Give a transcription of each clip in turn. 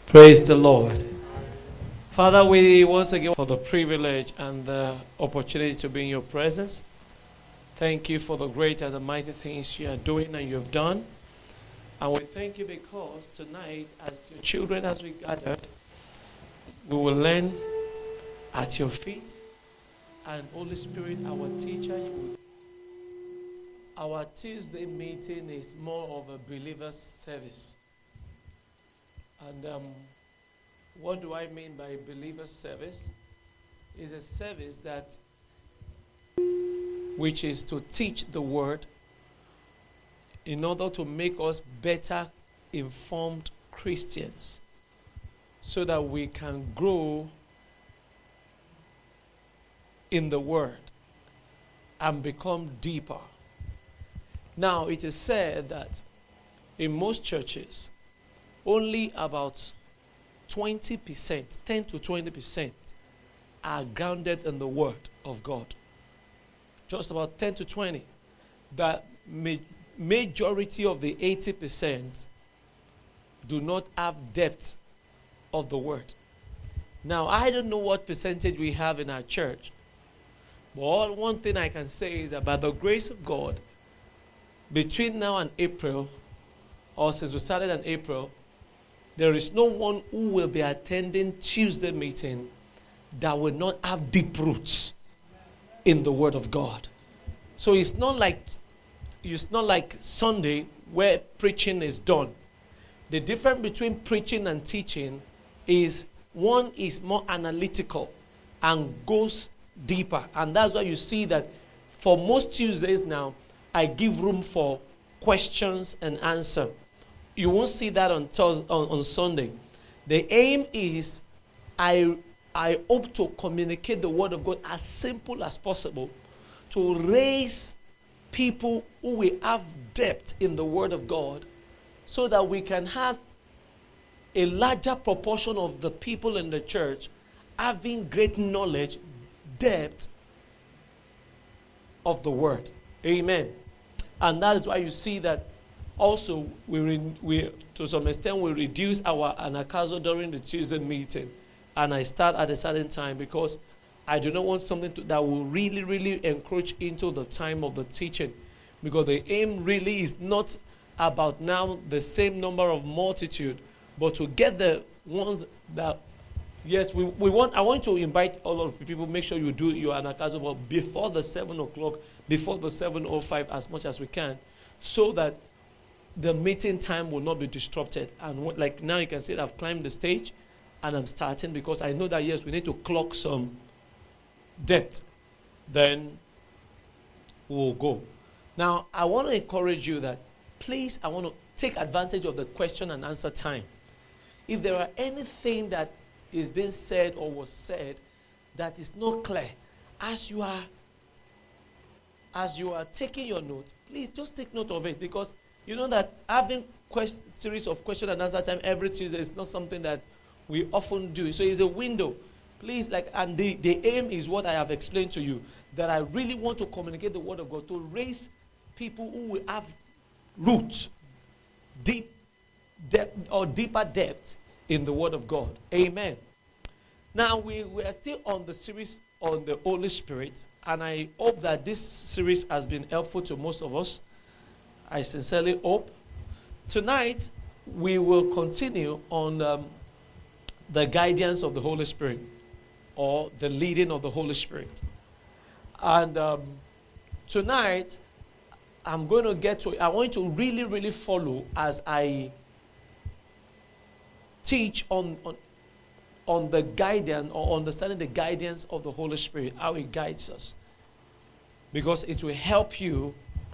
Praise the Lord. Father, we once again for the privilege and the opportunity to be in your presence. Thank you for the great and the mighty things you are doing and you have done. And we thank you because tonight, as your children, as we gathered, we will learn at your feet. And Holy Spirit, our teacher, our Tuesday meeting is more of a believer's service. And what do I mean by believer's service? It's a service that which is to teach the word in order to make us better informed Christians so that we can grow in the word and become deeper. Now, it is said that in most churches, only about 20%, 10 to 20% are grounded in the Word of God. Just about 10 to 20. The majority of the 80% do not have depth of the Word. Now, I don't know what percentage we have in our church, but one thing I can say is that by the grace of God, between now and April, or since we started in April, there is no one who will be attending Tuesday meeting that will not have deep roots in the Word of God. So it's not like Sunday where preaching is done. The difference between preaching and teaching is one is more analytical and goes deeper. And that's why you see that for most Tuesdays now, I give room for questions and answer. You won't see that on Sunday. The aim is I hope to communicate the word of God as simple as possible to raise people who will have depth in the word of God so that we can have a larger proportion of the people in the church having great knowledge, depth of the word. Amen. And that is why you see that also, we to some extent, we reduce our anakazo during the Tuesday meeting. And I start at a certain time because I do not want something that will really, really encroach into the time of the teaching. Because the aim really is not about now the same number of multitude, but to get the ones that, yes, we want. I want to invite all of the people, make sure you do your anakazo before the 7 o'clock, before the 7:05 as much as we can, so that the meeting time will not be disrupted. And like now you can see that I've climbed the stage and I'm starting because I know that yes, we need to clock some depth. Then we'll go. Now, I want to encourage you that please, I want to take advantage of the question and answer time. If there are anything that is being said or was said that is not clear, as you are taking your notes, please just take note of it, because you know that having series of question and answer time every Tuesday is not something that we often do. So it's a window. Please, and the aim is what I have explained to you, that I really want to communicate the word of God to raise people who will have roots, deeper depth in the word of God. Amen. Now we are still on the series on the Holy Spirit, and I hope that this series has been helpful to most of us. I sincerely hope. Tonight, we will continue on the guidance of the Holy Spirit, or the leading of the Holy Spirit. And tonight, I want you to really, really follow as I teach on the guidance, or understanding the guidance of the Holy Spirit, how it guides us. Because it will help you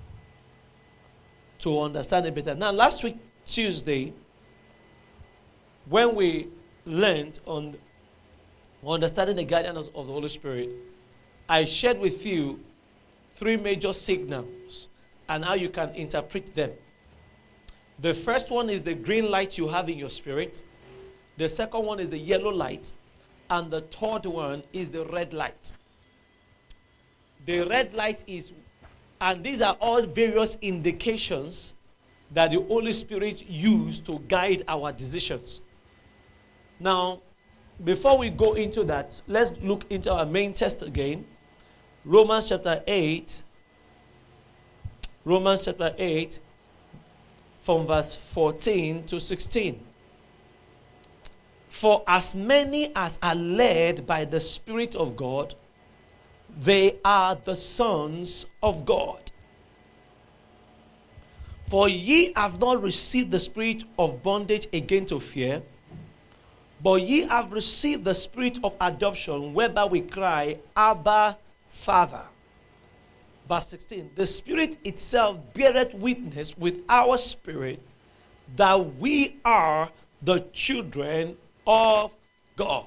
to understand it better. Now, last week, Tuesday, when we learned on understanding the guidance of the Holy Spirit, I shared with you 3 major signals and how you can interpret them. The first one is the green light you have in your spirit. The second one is the yellow light. And the third one is the red light. The red light is, and these are all various indications that the Holy Spirit used to guide our decisions. Now, before we go into that, let's look into our main text again. Romans chapter 8. Romans chapter 8 from verse 14 to 16. For as many as are led by the Spirit of God, they are the sons of God. For ye have not received the spirit of bondage again to fear, but ye have received the spirit of adoption, whereby we cry, Abba, Father. Verse 16, the Spirit itself beareth witness with our spirit that we are the children of God.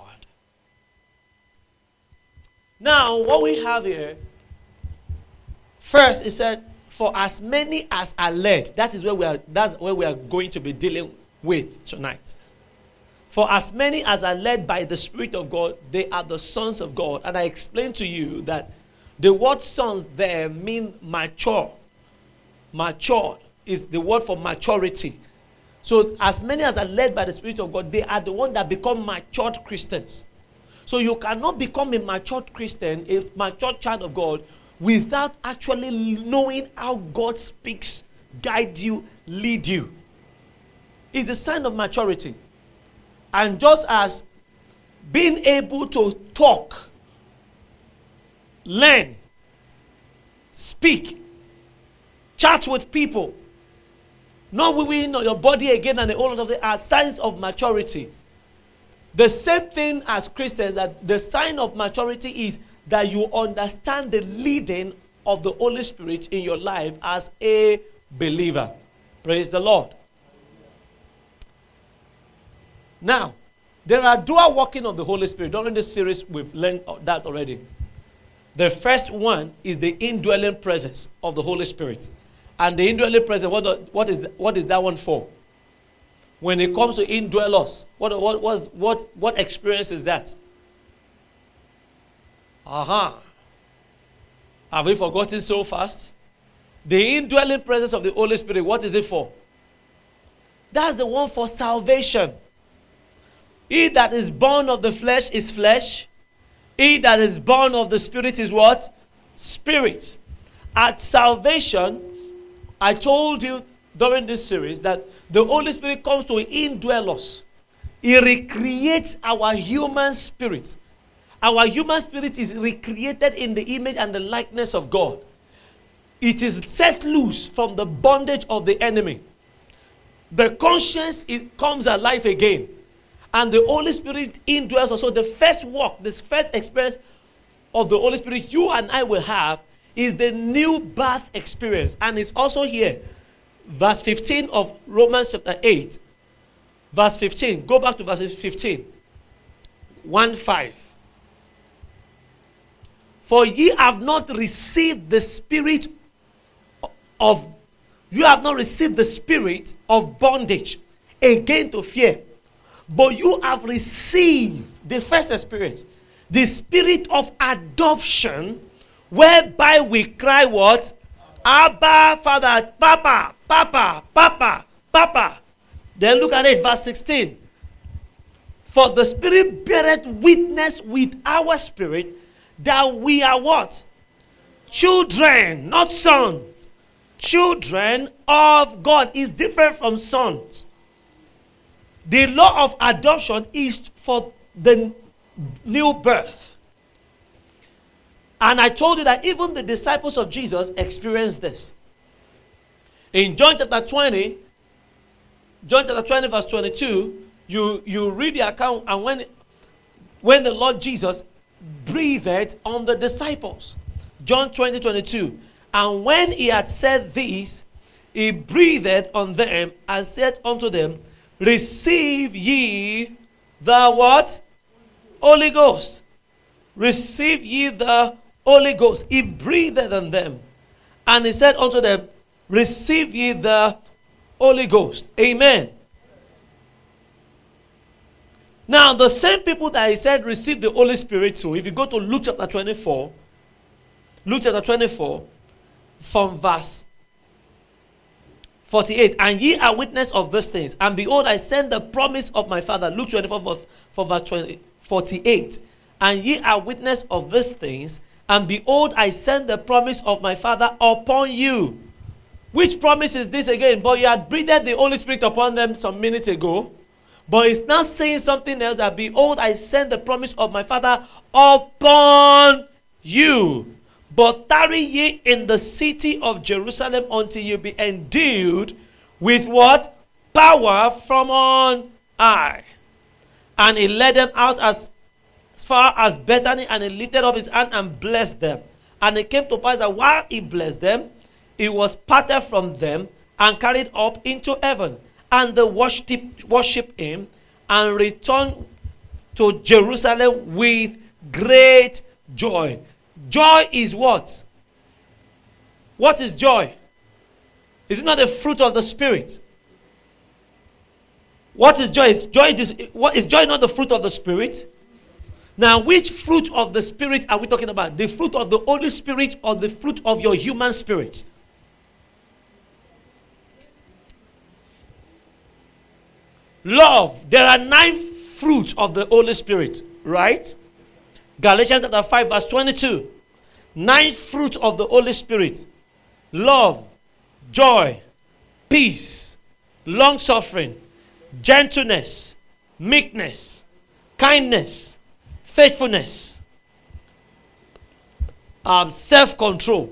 Now, what we have here, first it said, for as many as are led, that's where we are going to be dealing with tonight. For as many as are led by the Spirit of God, they are the sons of God. And I explained to you that the word sons there mean mature. Mature is the word for maturity. So as many as are led by the Spirit of God, they are the ones that become matured Christians. So you cannot become a matured Christian, a matured child of God, without actually knowing how God speaks, guide you, lead you. It's a sign of maturity. And just as being able to talk, learn, speak, chat with people, not moving your body again and the whole of it are signs of maturity. The same thing as Christians, that the sign of maturity is that you understand the leading of the Holy Spirit in your life as a believer. Praise the Lord. Now, there are dual working of the Holy Spirit. During this series, we've learned that already. The first one is the indwelling presence of the Holy Spirit. And the indwelling presence, what is that one for? When it comes to indwell us, what experience is that? Have we forgotten so fast? The indwelling presence of the Holy Spirit, what is it for? That's the one for salvation. He that is born of the flesh is flesh. He that is born of the Spirit is what? Spirit. At salvation, I told you during this series that the Holy Spirit comes to indwell us. He recreates our human spirit. Our human spirit is recreated in the image and the likeness of God. It is set loose from the bondage of the enemy. The conscience, it comes alive again. And the Holy Spirit indwells us. So the first walk, this first experience of the Holy Spirit you and I will have is the new birth experience. And it's also here. Verse 15 of Romans chapter 8. Verse 15. Go back to verse 15. 1:5. For ye have not received the spirit of, you have not received the spirit of bondage again to fear. But you have received the first experience, the spirit of adoption, whereby we cry what? Abba, Father, Papa, Papa, Papa, Papa. Then look at it, verse 16. For the Spirit beareth witness with our spirit that we are what? Children, not sons. Children of God is different from sons. The law of adoption is for the new birth. And I told you that even the disciples of Jesus experienced this. In John chapter 20 verse 22, you read the account, and when the Lord Jesus breathed on the disciples. John 20:22. And when he had said this, he breathed on them and said unto them, receive ye the what? Holy Ghost. Receive ye the Holy Ghost. He breathed on them. And he said unto them, receive ye the Holy Ghost. Amen. Now, the same people that he said receive the Holy Spirit to, if you go to Luke chapter 24, from verse 48. And ye are witness of these things. And behold, I send the promise of my Father. Luke 24, verse 48. And ye are witness of these things. And behold, I send the promise of my Father upon you. Which promise is this again? But you had breathed the Holy Spirit upon them some minutes ago. But it's now saying something else, that behold, I send the promise of my Father upon you. But tarry ye in the city of Jerusalem until you be endued with what? Power from on high. And he led them out as far as Bethany, and he lifted up his hand and blessed them. And it came to pass that while he blessed them, he was parted from them and carried up into heaven. And they worshiped him and returned to Jerusalem with great joy. Joy is what? What is joy? Is it not a fruit of the Spirit? What is joy? Is joy not the fruit of the Spirit? Now, which fruit of the Spirit are we talking about? The fruit of the Holy Spirit or the fruit of your human spirit? Love. There are 9 fruits of the Holy Spirit, right? Galatians chapter 5 verse 22. 9 fruits of the Holy Spirit. Love, joy, peace, long-suffering, gentleness, meekness, kindness, faithfulness, self-control.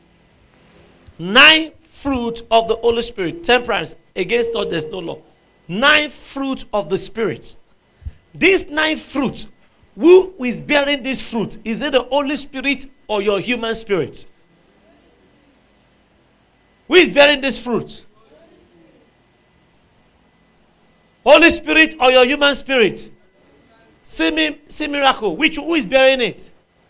9 fruits of the Holy Spirit. Temperance. Against us there's no law. 9 fruits of the Spirit. These 9 fruits, who is bearing this fruit? Is it the Holy Spirit or your human spirit? Who is bearing this fruit? Holy Spirit or your human spirit? See miracle. Who is bearing it?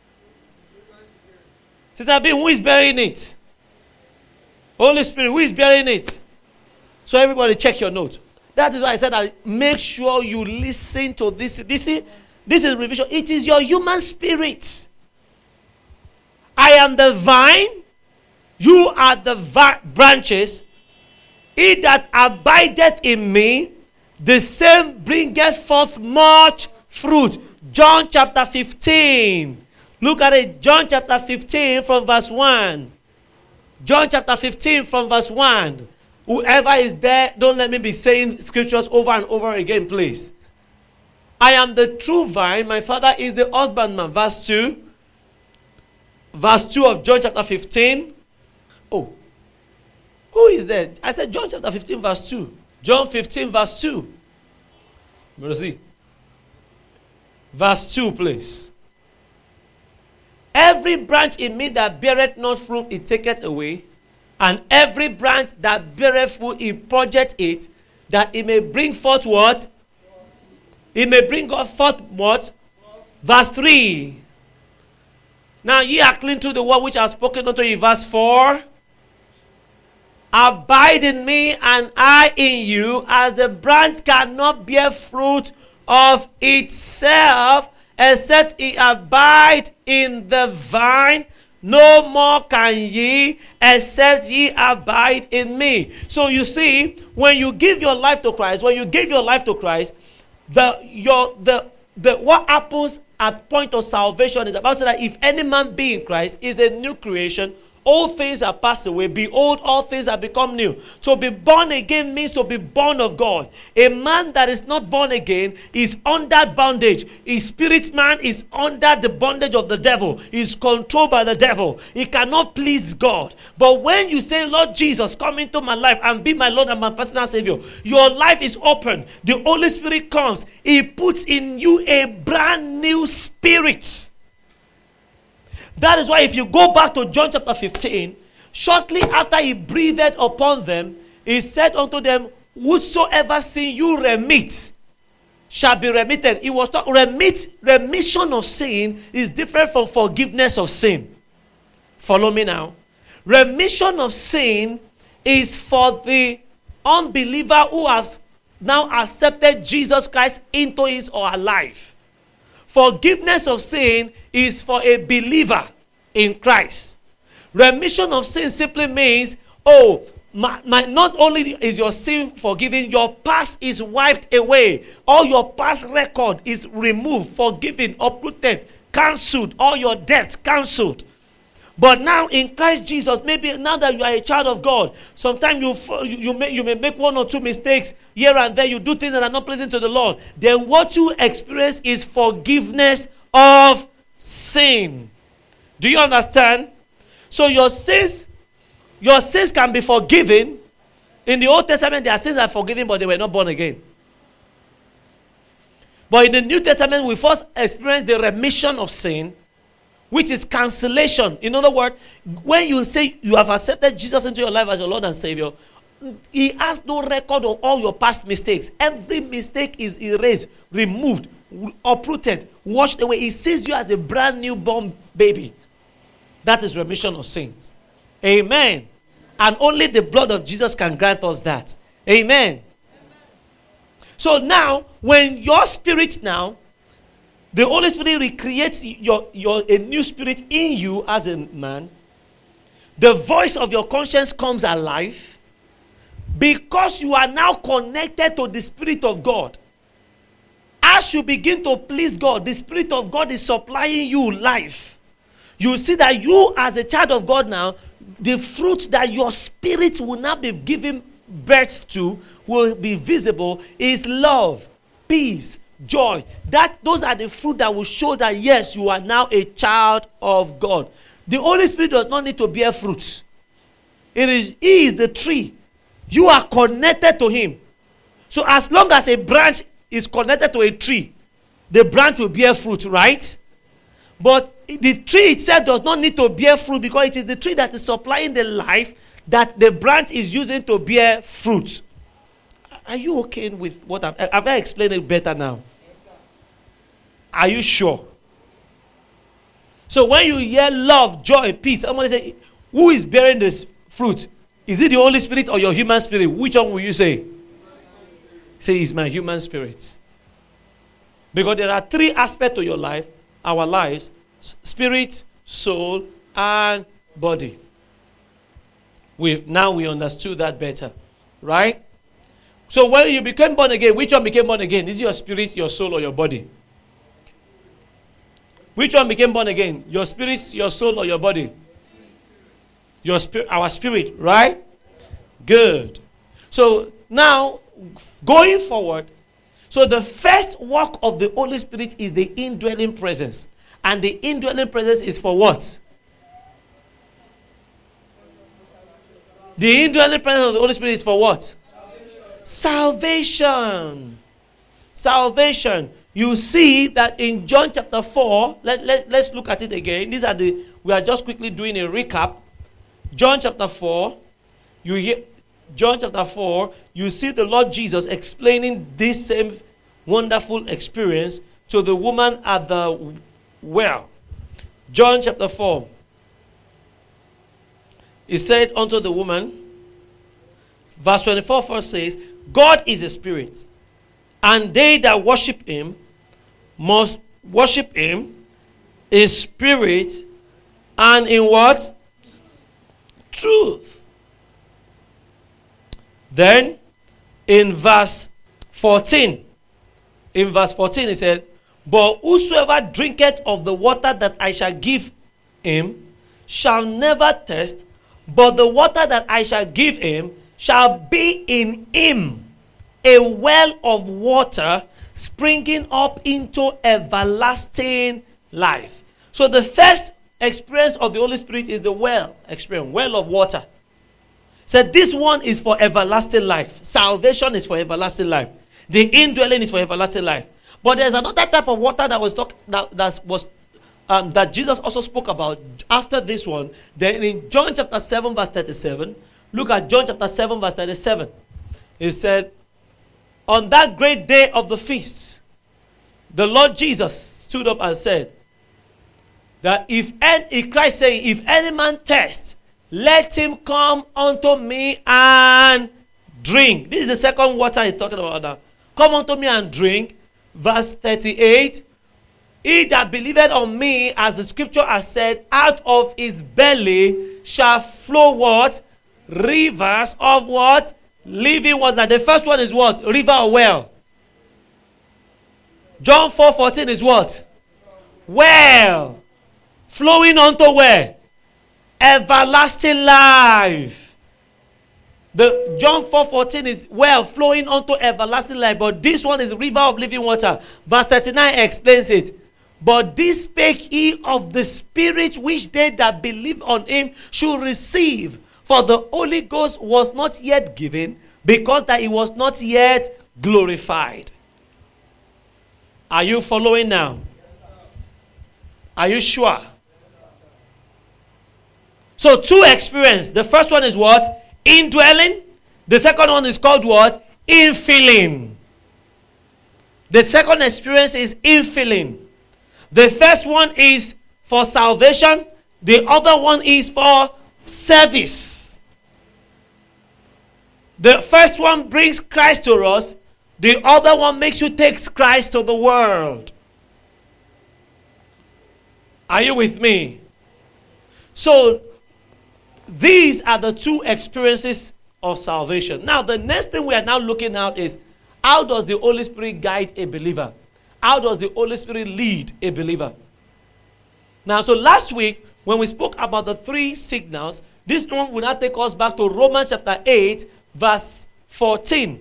Sister B, who is bearing it? Holy Spirit, who is bearing it? So everybody check your note. That is why I said that make sure you listen to this. This is revision. It is your human spirit. I am the vine. You are the branches. He that abideth in me, the same bringeth forth much fruit. John chapter 15. Look at it. John chapter 15 from verse 1. John chapter 15 from verse 1. Whoever is there, don't let me be saying scriptures over and over again, please. I am the true vine. My Father is the husbandman. Verse 2. Verse 2 of John chapter 15. Oh. Who is there? I said John chapter 15 verse 2. John 15 verse 2. Mercy. Verse 2, please. Every branch in me that beareth not fruit, it taketh away. And every branch that beareth fruit, he purgeth it, that it may bring forth what? It may bring forth what? Verse 3. Now ye are clean through the word which I have spoken unto you. Verse 4. Abide in me and I in you, as the branch cannot bear fruit of itself, except it abide in the vine. No more can ye, except ye abide in me. So you see, when you give your life to Christ, what happens at point of salvation is the Bible says that if any man be in Christ, is a new creation. All things are passed away. Behold, all things have become new. To be born again means to be born of God. A man that is not born again is under bondage. His spirit man is under the bondage of the devil. He's controlled by the devil. He cannot please God. But when you say, Lord Jesus, come into my life and be my Lord and my personal Savior, your life is open. The Holy Spirit comes. He puts in you a brand new spirit. That is why if you go back to John chapter 15, shortly after he breathed upon them, he said unto them, whatsoever sin you remit shall be remitted. It was not remission of sin is different from forgiveness of sin. Follow me now. Remission of sin is for the unbeliever who has now accepted Jesus Christ into his or her life. Forgiveness of sin is for a believer in Christ. Remission of sin simply means, not only is your sin forgiven, your past is wiped away. All your past record is removed, forgiven, uprooted, cancelled. All your debts cancelled. But now in Christ Jesus, maybe now that you are a child of God, sometimes you may make one or two mistakes here and there. You do things that are not pleasing to the Lord. Then what you experience is forgiveness of sin. Do you understand? So your sins can be forgiven. In the Old Testament, their sins are forgiven, but they were not born again. But in the New Testament, we first experience the remission of sin, which is cancellation. In other words, when you say you have accepted Jesus into your life as your Lord and Savior, He has no record of all your past mistakes. Every mistake is erased, removed, uprooted, washed away. He sees you as a brand new born baby. That is remission of sins. Amen. And only the blood of Jesus can grant us that. Amen. So now, when your spirit now, the Holy Spirit recreates a new spirit in you as a man, the voice of your conscience comes alive because you are now connected to the Spirit of God. As you begin to please God, the Spirit of God is supplying you life. You see that you as a child of God now, the fruit that your spirit will now be giving birth to will be visible is love, peace, joy. Those are the fruit that will show that yes, you are now a child of God. The Holy Spirit does not need to bear fruits. He is the tree. You are connected to Him. So as long as a branch is connected to a tree, the branch will bear fruit, right? But the tree itself does not need to bear fruit because it is the tree that is supplying the life that the branch is using to bear fruit. Are you okay with what have I explained it better now? Yes, sir. Are you sure? So when you hear love, joy, peace, somebody say, who is bearing this fruit? Is it the Holy Spirit or your human spirit? Which one will you say? Say, it's my human spirit. Because there are three aspects to your life, our lives: spirit, soul, and body. Now we understood that better, right? So when you became born again, which one became born again? Is it your spirit, your soul, or your body? Which one became born again? Your spirit, your soul, or your body? Your spirit, our spirit, right? Good. So now, going forward, so the first work of the Holy Spirit is the indwelling presence. And the indwelling presence is for what? The indwelling presence of the Holy Spirit is for what? Salvation. Salvation. You see that in John chapter 4, let's look at it again. We are just quickly doing a recap. John chapter 4, John chapter 4, you see the Lord Jesus explaining this same wonderful experience to the woman at the well. John chapter 4. He said unto the woman, verse 24 first says, God is a spirit, and they that worship Him must worship Him in spirit and in what? Truth. Then in verse 14, he said, but whosoever drinketh of the water that I shall give him shall never thirst, but the water that I shall give him shall be in him a well of water springing up into everlasting life. So the first experience of the Holy Spirit is the well experience, well of water. So this one is for everlasting life. Salvation is for everlasting life. The indwelling is for everlasting life. But there's another type of water that Jesus also spoke about after this one. Then in John chapter 7 verse 37, look at John chapter 7 verse 37. It said, on that great day of the feast, the Lord Jesus stood up and said that Christ saying, if any man thirst, let him come unto me and drink. This is the second water he's talking about now. Come unto me and drink. Verse 38, he that believeth on me, as the scripture has said, out of his belly shall flow what? rivers of what? Living water. The first one is what? River or well. John 4:14 is what? Well. Flowing onto where? Everlasting life. The John 4:14 is well, flowing onto everlasting life. But this one is river of living water. Verse 39 explains it. But this spake he of the Spirit which they that believe on him should receive. For the Holy Ghost was not yet given, because that he was not yet glorified. Are you following now? Are you sure? So two experience. The first one is what? Indwelling. The second one is called what? Infilling. The second experience is infilling. The first one is for salvation. The other one is for service. The first one brings Christ to us. The other one makes you take Christ to the world. Are you with me? So, these are the two experiences of salvation. Now, the next thing we are now looking at is, how does the Holy Spirit guide a believer? How does the Holy Spirit lead a believer? Now, so last week, when we spoke about the three signals, this one will now take us back to Romans chapter 8, verse 14.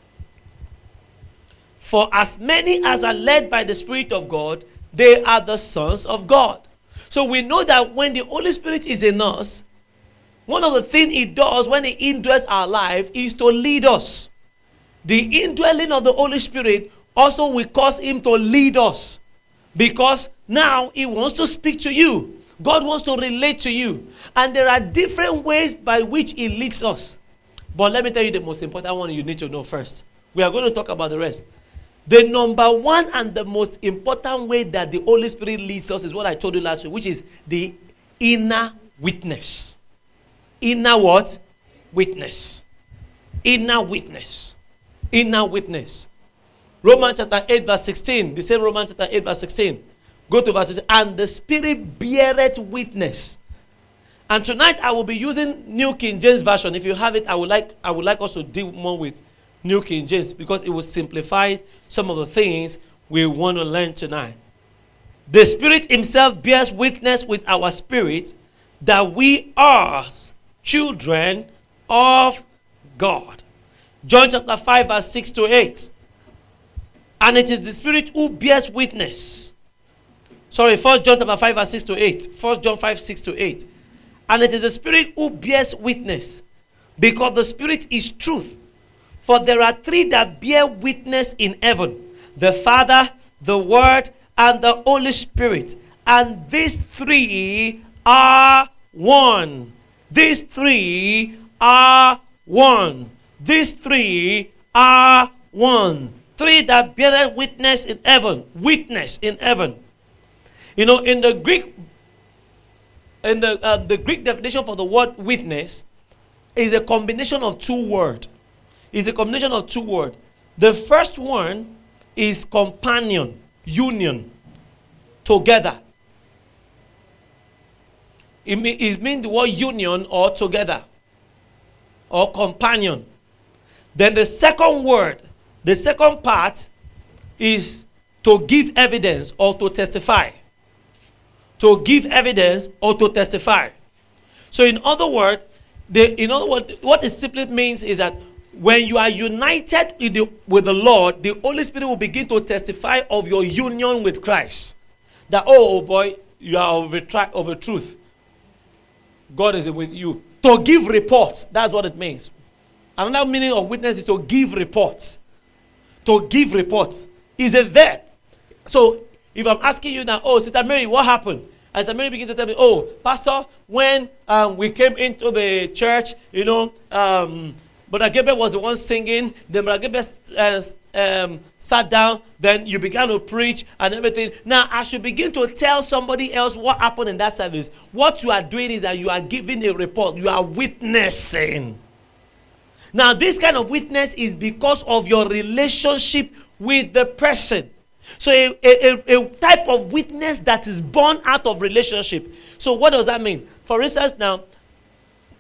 For as many as are led by the Spirit of God, they are the sons of God. So we know that when the Holy Spirit is in us, one of the things he does when he indwells our life is to lead us. The indwelling of the Holy Spirit also will cause him to lead us. Because now he wants to speak to you. God wants to relate to you. And there are different ways by which he leads us. But let me tell you the most important one you need to know first. We are going to talk about the rest. The number one and the most important way that the Holy Spirit leads us is what I told you last week, which is the inner witness. Inner what? Witness. Inner witness. Inner witness. Romans chapter 8 verse 16. The same Romans chapter 8 verse 16. Go to verse 16. And the Spirit beareth witness. And tonight I will be using New King James Version. If you have it, I would like us to deal more with New King James, because it will simplify some of the things we want to learn tonight. The Spirit himself bears witness with our spirit that we are children of God. John chapter 5 verse 6 to 8. And it is the Spirit who bears witness. 1 John chapter 5 verse 6 to 8. 1 John 5, 6 to 8. And it is the Spirit who bears witness, because the Spirit is truth. For there are three that bear witness in heaven: the Father, the Word, and the Holy Spirit. And these three are one. These three are one. These three are one. Three that bear witness in heaven. Witness in heaven. You know, in the Greek, the Greek definition for the word witness is a combination of two words. It's a combination of two words. The first one is companion, union, together. It means the word union or together or companion. Then the second word, the second part is to give evidence or to testify. To give evidence or to testify. So in other words, what it simply means is that when you are united with the Lord, the Holy Spirit will begin to testify of your union with Christ. That, oh boy, you are of a truth. God is with you. To give reports, that's what it means. Another meaning of witness is to give reports. To give reports is a verb. So if I'm asking you now, oh, Sister Mary, what happened? And Sister Mary begins to tell me, oh, Pastor, when we came into the church, Brother Gabriel was the one singing. Then Brother Gabriel sat down. Then you began to preach and everything. Now, as you begin to tell somebody else what happened in that service, what you are doing is that you are giving a report. You are witnessing. Now, this kind of witness is because of your relationship with the person. So, a type of witness that is born out of relationship. So, what does that mean? For instance, now,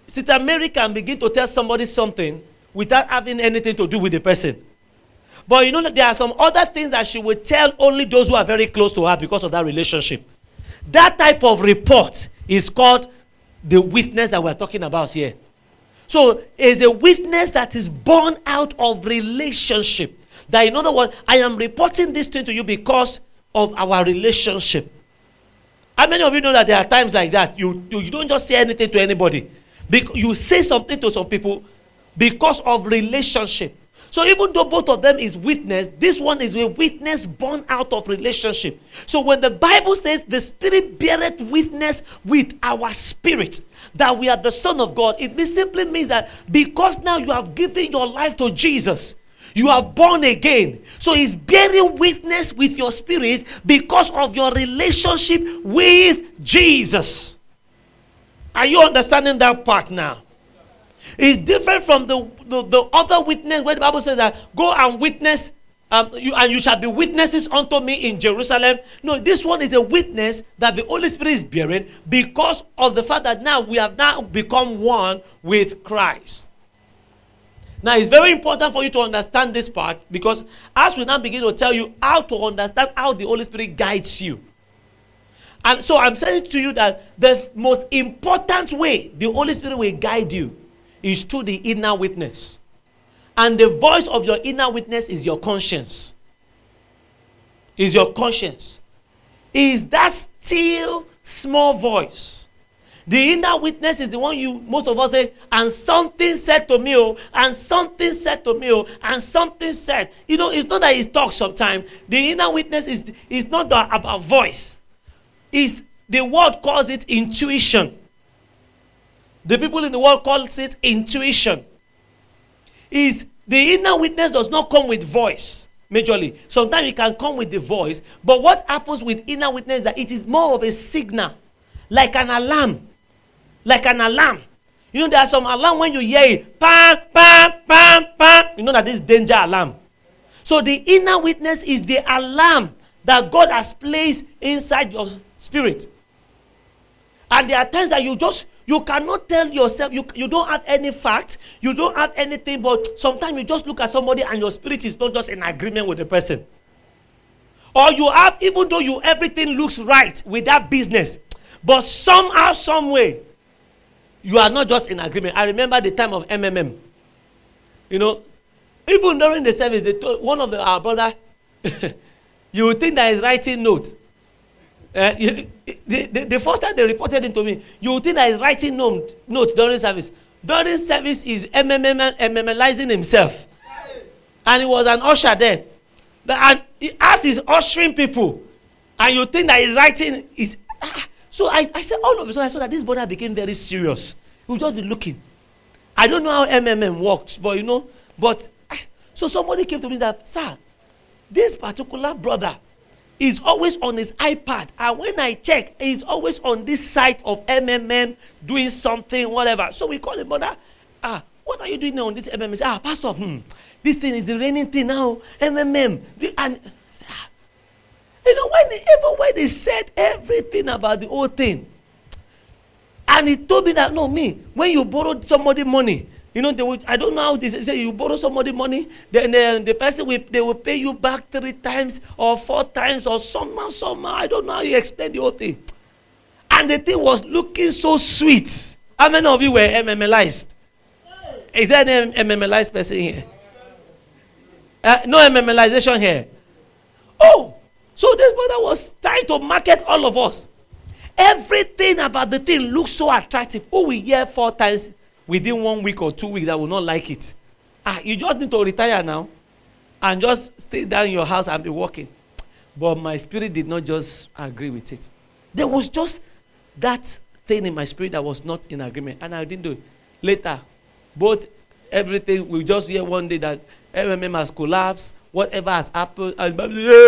Sister Mary can begin to tell somebody something without having anything to do with the person. But you know that there are some other things that she will tell only those who are very close to her because of that relationship. That type of report is called the witness that we're talking about here. So it's a witness that is born out of relationship. That in other words, I am reporting this thing to you because of our relationship. How many of you know that there are times like that? You don't just say anything to anybody. You say something to some people because of relationship. So even though both of them is witness, this one is a witness born out of relationship. So when the Bible says the Spirit beareth witness with our spirit that we are the Son of God, it simply means that because now you have given your life to Jesus, you are born again. So he's bearing witness with your spirit because of your relationship with Jesus. Are you understanding that part now? It's different from the other witness where the Bible says that go and witness, you shall be witnesses unto me in Jerusalem. No, this one is a witness that the Holy Spirit is bearing because of the fact that now we have now become one with Christ. Now, it's very important for you to understand this part because as we now begin to tell you how to understand how the Holy Spirit guides you. And so I'm saying to you that the most important way the Holy Spirit will guide you is through the inner witness. And the voice of your inner witness is your conscience. Is your conscience. Is that still small voice. The inner witness is the one most of us say, and something said to me, oh, and something said to me, oh, and something said. You know, it's not that he talks sometimes. The inner witness is not about voice. The world calls it intuition. The people in the world calls it intuition. The inner witness does not come with voice, majorly. Sometimes it can come with the voice. But what happens with inner witness is that it is more of a signal, like an alarm. Like an alarm. You know, there are some alarm when you hear it. Pam, pam, pam, pam. You know that this is danger alarm. So the inner witness is the alarm that God has placed inside your spirit. And there are times that you cannot tell yourself, you don't have any fact, you don't have anything, but sometimes you just look at somebody and your spirit is not just in agreement with the person. Or you have, even though everything looks right with that business, but somehow, some way, you are not just in agreement. I remember the time of MMM. You know, even during the service, they told one of our brother, you would think that he's writing notes. The first time they reported him to me, you would think that he's writing notes during service. During service, he's MMLizing himself. And he was an usher then. And as he's ushering people, and you think that he's writing, so I said, all of a sudden, I saw that this brother became very serious. He would just be looking. I don't know how MMM works, but so somebody came to me that, sir, this particular brother is always on his iPad. And when I check, he's always on this site of MMM doing something, whatever. So we call him, brother, what are you doing now on this MMM? Say, pastor, this thing is the reigning thing now, MMM. You know, when they said everything about the whole thing, and he told me that, no, when you borrowed somebody money, you know, I don't know how this say, you borrow somebody money, then the person they will pay you back 3 times or 4 times or somehow. I don't know how you explain the whole thing. And the thing was looking so sweet. How many of you were MMLized? Is there an MMLized person here? No MMLization here. Oh! So this brother was trying to market all of us. Everything about the thing looks so attractive. Who will hear 4 times within 1 week or 2 weeks that will not like it? You just need to retire now and just stay down in your house and be working. But my spirit did not just agree with it. There was just that thing in my spirit that was not in agreement. And I didn't do it. Later, everything, we just hear one day that MMM has collapsed. Whatever has happened, and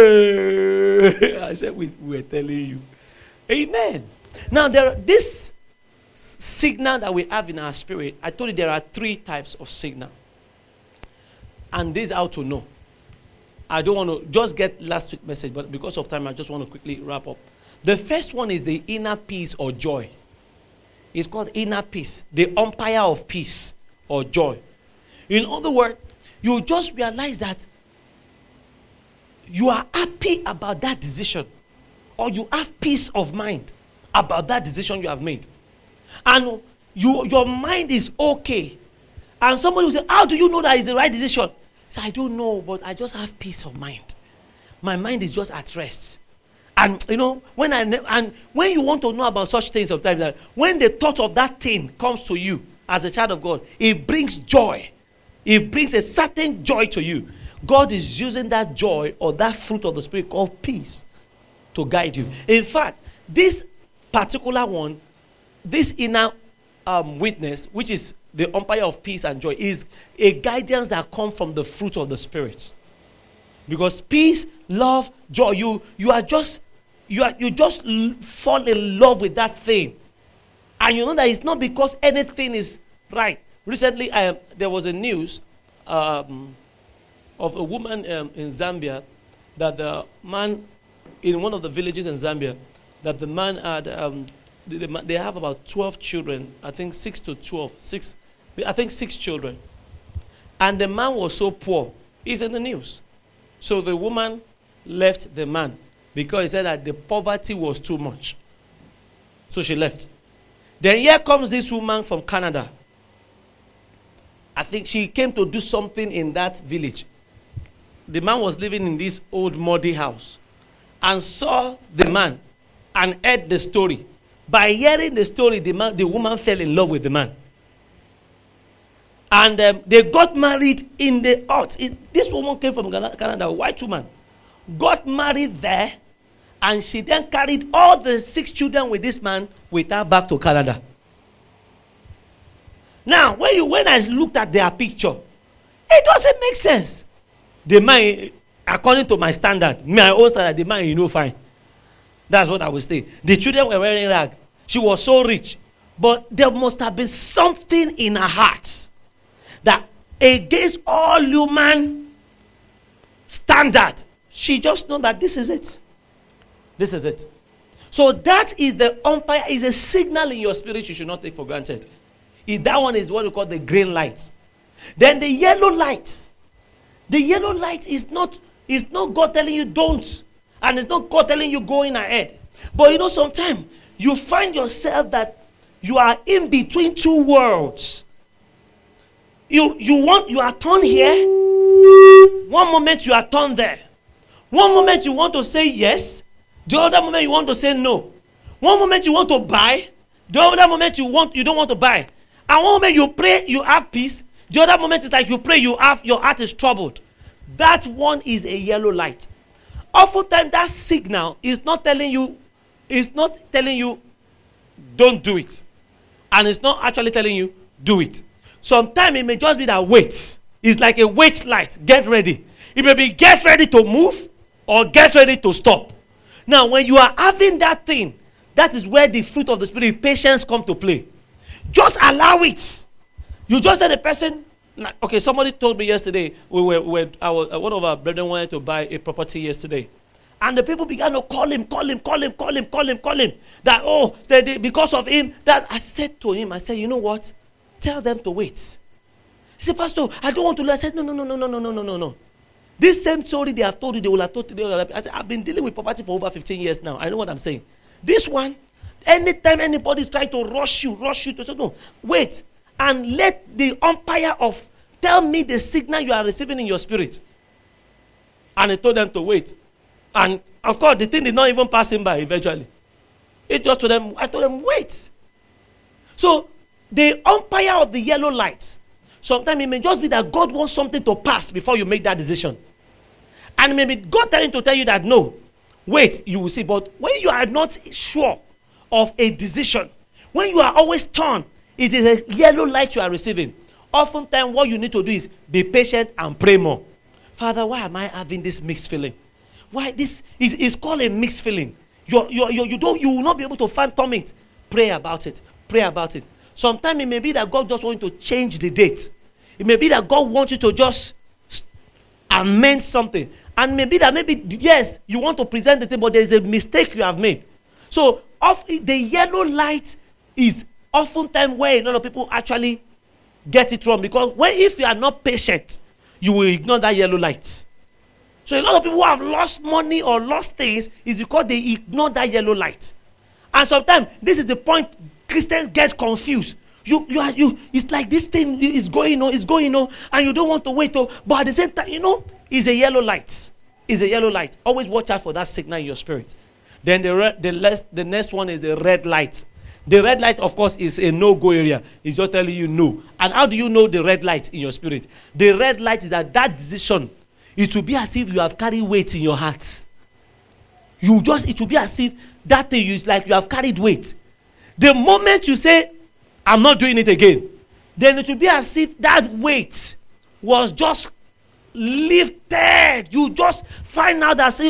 I said, we're telling you. Amen. Now, this signal that we have in our spirit, I told you there are 3 types of signal. And this is how to know. I don't want to just get last week's message, but because of time, I just want to quickly wrap up. The first one is the inner peace or joy. It's called inner peace, the umpire of peace or joy. In other words, you just realize that you are happy about that decision, or you have peace of mind about that decision you have made. And your mind is okay. And somebody will say, how do you know that is the right decision? Say, I don't know, but I just have peace of mind. My mind is just at rest. And when you want to know about such things sometimes, that when the thought of that thing comes to you as a child of God, it brings joy. It brings a certain joy to you. God is using that joy or that fruit of the Spirit called peace to guide you. In fact, this particular one, this inner witness, which is the umpire of peace and joy, is a guidance that comes from the fruit of the Spirit. Because peace, love, joy, you just fall in love with that thing. And you know that it's not because anything is right. Recently, there was a news of a woman in Zambia, that the man in one of the villages in Zambia, that the man had, they have about 12 children, I think 6 to 12, 6 children. And the man was so poor, he's in the news. So the woman left the man because he said that the poverty was too much. So she left. Then here comes this woman from Canada. I think she came to do something in that village. The man was living in this old muddy house and saw the man and heard the story. By hearing the story, the woman fell in love with the man. And they got married in the hut. This woman came from Canada, a white woman. Got married there, and she then carried all the 6 children with this man with her back to Canada. Now, when I looked at their picture, it doesn't make sense. The man, according to my standard, my own standard, the man, fine. That's what I would say. The children were wearing rag. She was so rich. But there must have been something in her heart that against all human standard, she just knows that this is it. This is it. So that is the umpire, is a signal in your spirit you should not take for granted. That one is what we call the green light. Then the yellow light. The yellow light is not God telling you don't. And it's not God telling you going ahead. But sometimes you find yourself that you are in between two worlds. You are turned here. One moment you are turned there. One moment you want to say yes. The other moment you want to say no. One moment you want to buy. The other moment you don't want to buy. And one moment you pray, you have peace. The other moment is like you pray, your heart is troubled. That one is a yellow light. Oftentimes that signal is not telling you don't do it. And it's not actually telling you do it. Sometimes it may just be that wait. It's like a wait light. Get ready. It may be get ready to move or get ready to stop. Now, when you are having that thing, that is where the fruit of the Spirit, patience, come to play. Just allow it. You just said the person, okay, somebody told me yesterday, one of our brethren wanted to buy a property yesterday. And the people began to call him. That, because of him, that I said to him, you know what? Tell them to wait. He said, Pastor, I don't want to. I said, no. This same story they have told you, they will have told today. I said, I've been dealing with property for over 15 years now. I know what I'm saying. This one, anytime anybody is trying to rush you to say, no, wait. And let the umpire tell me the signal you are receiving in your spirit. And he told them to wait. And of course, the thing did not even pass him by eventually. I told them, wait. So, the umpire of the yellow light, sometimes it may just be that God wants something to pass before you make that decision. And maybe God telling to tell you that no, wait, you will see. But when you are not sure of a decision, when you are always torn, it is a yellow light you are receiving. Oftentimes, what you need to do is be patient and pray more. Father, why am I having this mixed feeling? Why this is called a mixed feeling? You will not be able to fathom it. Pray about it. Sometimes it may be that God just wants you to change the date. It may be that God wants you to just amend something. And maybe yes, you want to present the thing, but there is a mistake you have made. So, the yellow light is oftentimes where a lot of people actually get it wrong, because if you are not patient, you will ignore that yellow light. So a lot of people who have lost money or lost things is because they ignore that yellow light. And sometimes this is the point Christians get confused. It's like this thing is going on, and you don't want to wait. But at the same time, it's a yellow light. It's a yellow light. Always watch out for that signal in your spirit. Then the next one is the red light. The red light, of course, is a no-go area. It's just telling you no. And how do you know the red light in your spirit? The red light is that decision, it will be as if you have carried weight in your heart. It will be as if that thing is like you have carried weight. The moment you say, I'm not doing it again, then it will be as if that weight was just lifted. You just find out that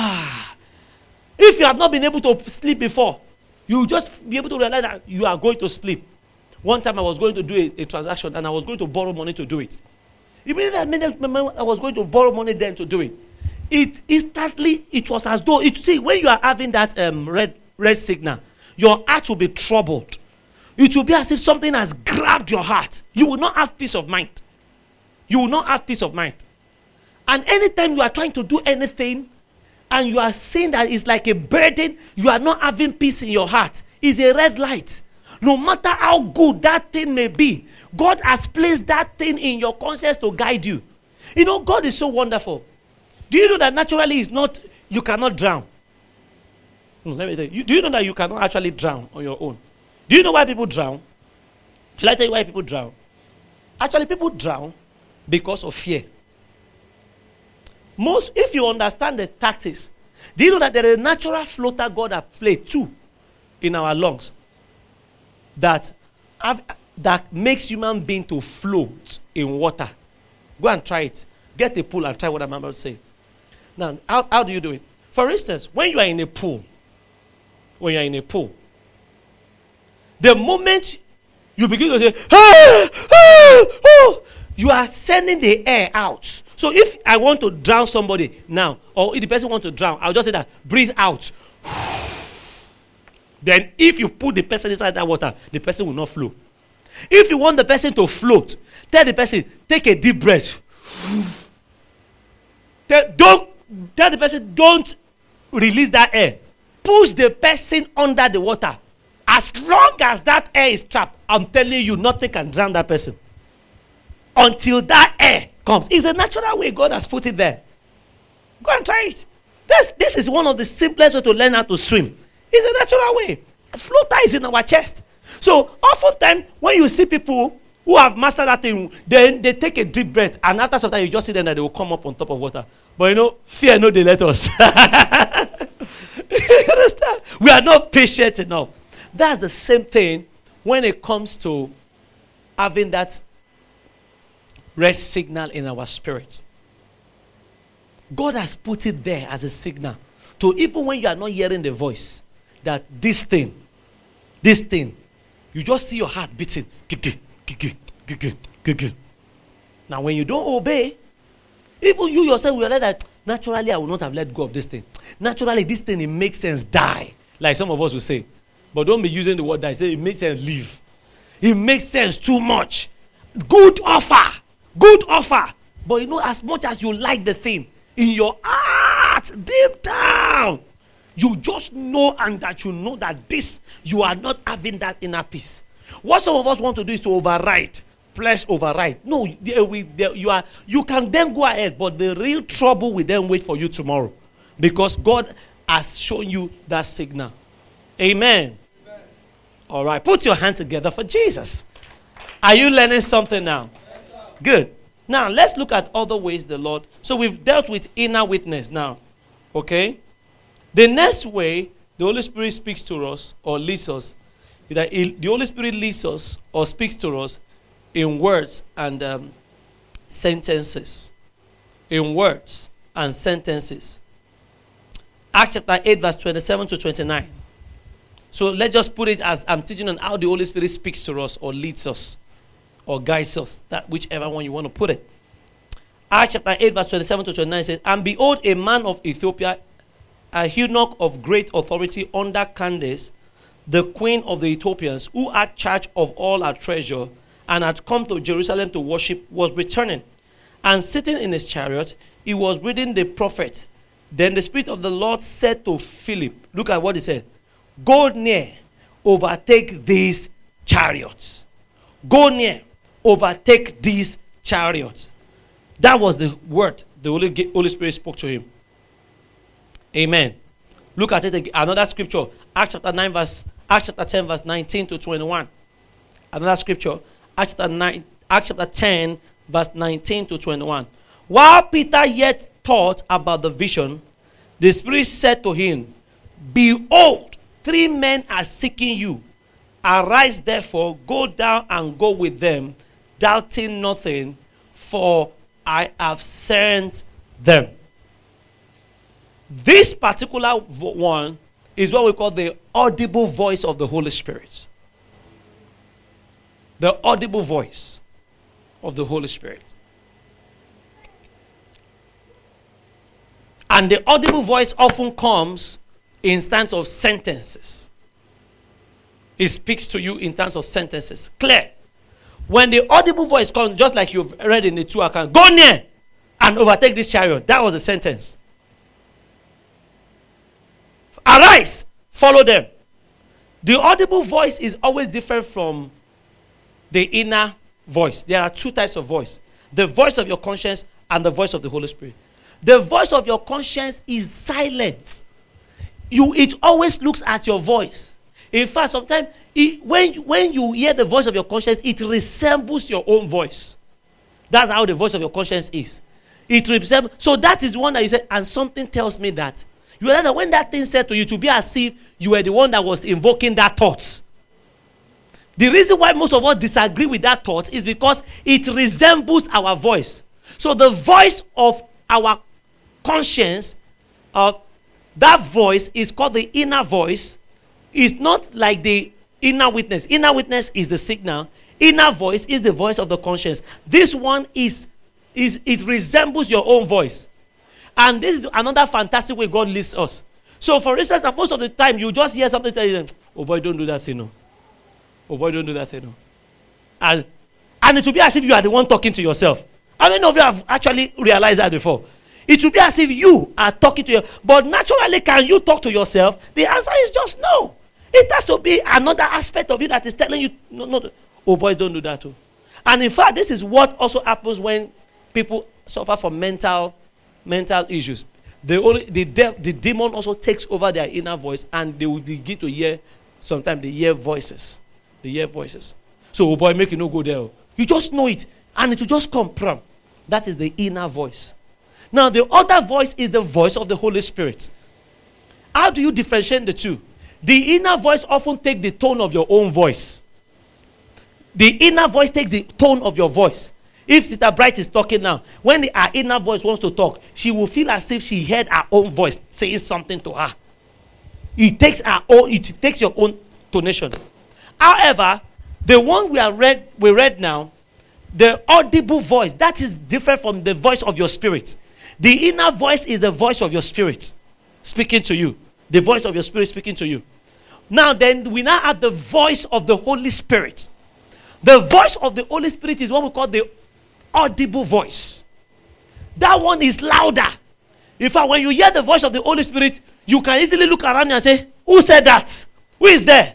if you have not been able to sleep before, you will just be able to realize that you are going to sleep. One time I was going to do a transaction, and I was going to borrow money to do it. Immediately I was going to borrow money then to do it. It was as though, when you are having that red signal, your heart will be troubled. It will be as if something has grabbed your heart. You will not have peace of mind. You will not have peace of mind. And anytime you are trying to do anything, and you are seeing that it's like a burden, you are not having peace in your heart, it's a red light. No matter how good that thing may be, God has placed that thing in your conscience to guide you. God is so wonderful. Do you know that naturally you cannot drown? Let me tell you. Do you know that you cannot actually drown on your own? Do you know why people drown? Shall I tell you why people drown? Actually, people drown because of fear. If you understand the tactics, do you know that there is a natural floater God has placed too in our lungs that makes human being to float in water? Go and try it. Get a pool and try what I'm about to say. Now, how do you do it? For instance, when you are in a pool, the moment you begin to say, you are sending the air out. So if I want to drown somebody now, or if the person wants to drown, I'll just say that, breathe out. Then if you put the person inside that water, the person will not flow. If you want the person to float, tell the person, take a deep breath. Tell the person, don't release that air. Push the person under the water. As long as that air is trapped, I'm telling you, nothing can drown that person. Until that air comes. It's a natural way God has put it there. Go and try it. This is one of the simplest ways to learn how to swim. It's a natural way. A floater is in our chest. So oftentimes when you see people who have mastered that thing, then they take a deep breath, and after some time you just see them that they will come up on top of water. But fear no, they let us. You understand? We are not patient enough. That's the same thing when it comes to having that red signal in our spirits. God has put it there as a signal. So even when you are not hearing the voice, that this thing, you just see your heart beating. Now when you don't obey, even you yourself will realize that naturally I will not have let go of this thing. Naturally this thing, it makes sense, die. Like some of us will say. But don't be using the word die. Say it makes sense, leave. It makes sense too much. Good offer. But as much as you like the thing, in your heart, deep down, you just know, and that you know that you are not having that inner peace. What some of us want to do is to override. Flesh override. No, you can then go ahead, but the real trouble will then wait for you tomorrow. Because God has shown you that signal. Amen. All right, put your hand together for Jesus. Are you learning something now? Good. Now, let's look at other ways the Lord. So we've dealt with inner witness now. Okay? The next way the Holy Spirit speaks to us or leads us is that the Holy Spirit leads us or speaks to us in words and sentences. In words and sentences. Acts chapter 8, verse 27 to 29. So let's just put it as I'm teaching on how the Holy Spirit speaks to us or leads us or guides us, that whichever one you want to put it. Acts chapter 8, verse 27 to 29 says, and behold, a man of Ethiopia, a eunuch of great authority under Candace, the queen of the Ethiopians, who had charge of all her treasure and had come to Jerusalem to worship, was returning. And sitting in his chariot, he was reading the prophet. Then the Spirit of the Lord said to Philip, look at what he said, go near, overtake these chariots. Go near, overtake these chariots. That was the word the Holy Spirit spoke to him. Amen. Look at it again. Another scripture, Acts chapter 10, verse 19 to 21. Another scripture, Acts chapter 10, verse 19 to 21. While Peter yet thought about the vision, the Spirit said to him, behold, 3 men are seeking you. Arise therefore, go down and go with them, doubting nothing, for I have sent them. This particular one is what we call the audible voice of the Holy Spirit. The audible voice of the Holy Spirit. And the audible voice often comes in terms of sentences. It speaks to you in terms of sentences. Clear. When the audible voice comes, just like you've read in the 2 account, go near and overtake this chariot. That was a sentence. Arise, follow them. The audible voice is always different from the inner voice. There are 2 types of voice. The voice of your conscience and the voice of the Holy Spirit. The voice of your conscience is silent. It always looks at your voice. In fact, sometimes when you hear the voice of your conscience, it resembles your own voice. That's how the voice of your conscience is. It resembles. So that is one that you say, and something tells me that. You realize that when that thing said to you, to be as if you were the one that was invoking that thought. The reason why most of us disagree with that thought is because it resembles our voice. So the voice of our conscience, that voice is called the inner voice. It's not like the inner witness. Inner witness is the signal. Inner voice is the voice of the conscience. This one it resembles your own voice. And this is another fantastic way God leads us. So for instance, most of the time you just hear something tell you, oh boy, don't do that thing, no. Oh boy, don't do that thing, no. And it will be as if you are the one talking to yourself. How many of you have actually realized that before? It will be as if you are talking to yourself. But naturally, can you talk to yourself? The answer is just no. It has to be another aspect of you that is telling you, no, oh boy, don't do that too. And in fact, this is what also happens when people suffer from mental issues. The demon also takes over their inner voice, and they will begin to hear, sometimes they hear voices. They hear voices. So, oh boy, make you no go there. You just know it, and it will just come from. That is the inner voice. Now, the other voice is the voice of the Holy Spirit. How do you differentiate the two? The inner voice often takes the tone of your own voice. The inner voice takes the tone of your voice. If Sister Bright is talking now, when her inner voice wants to talk, she will feel as if she heard her own voice saying something to her. It takes your own tonation. However, the one we read now, the audible voice, that is different from the voice of your spirit. The inner voice is the voice of your spirit speaking to you. The voice of your spirit speaking to you. Now then, we now have the voice of the Holy Spirit. The voice of the Holy Spirit is what we call the audible voice. That one is louder. In fact, when you hear the voice of the Holy Spirit, you can easily look around and say, who said that? Who is there?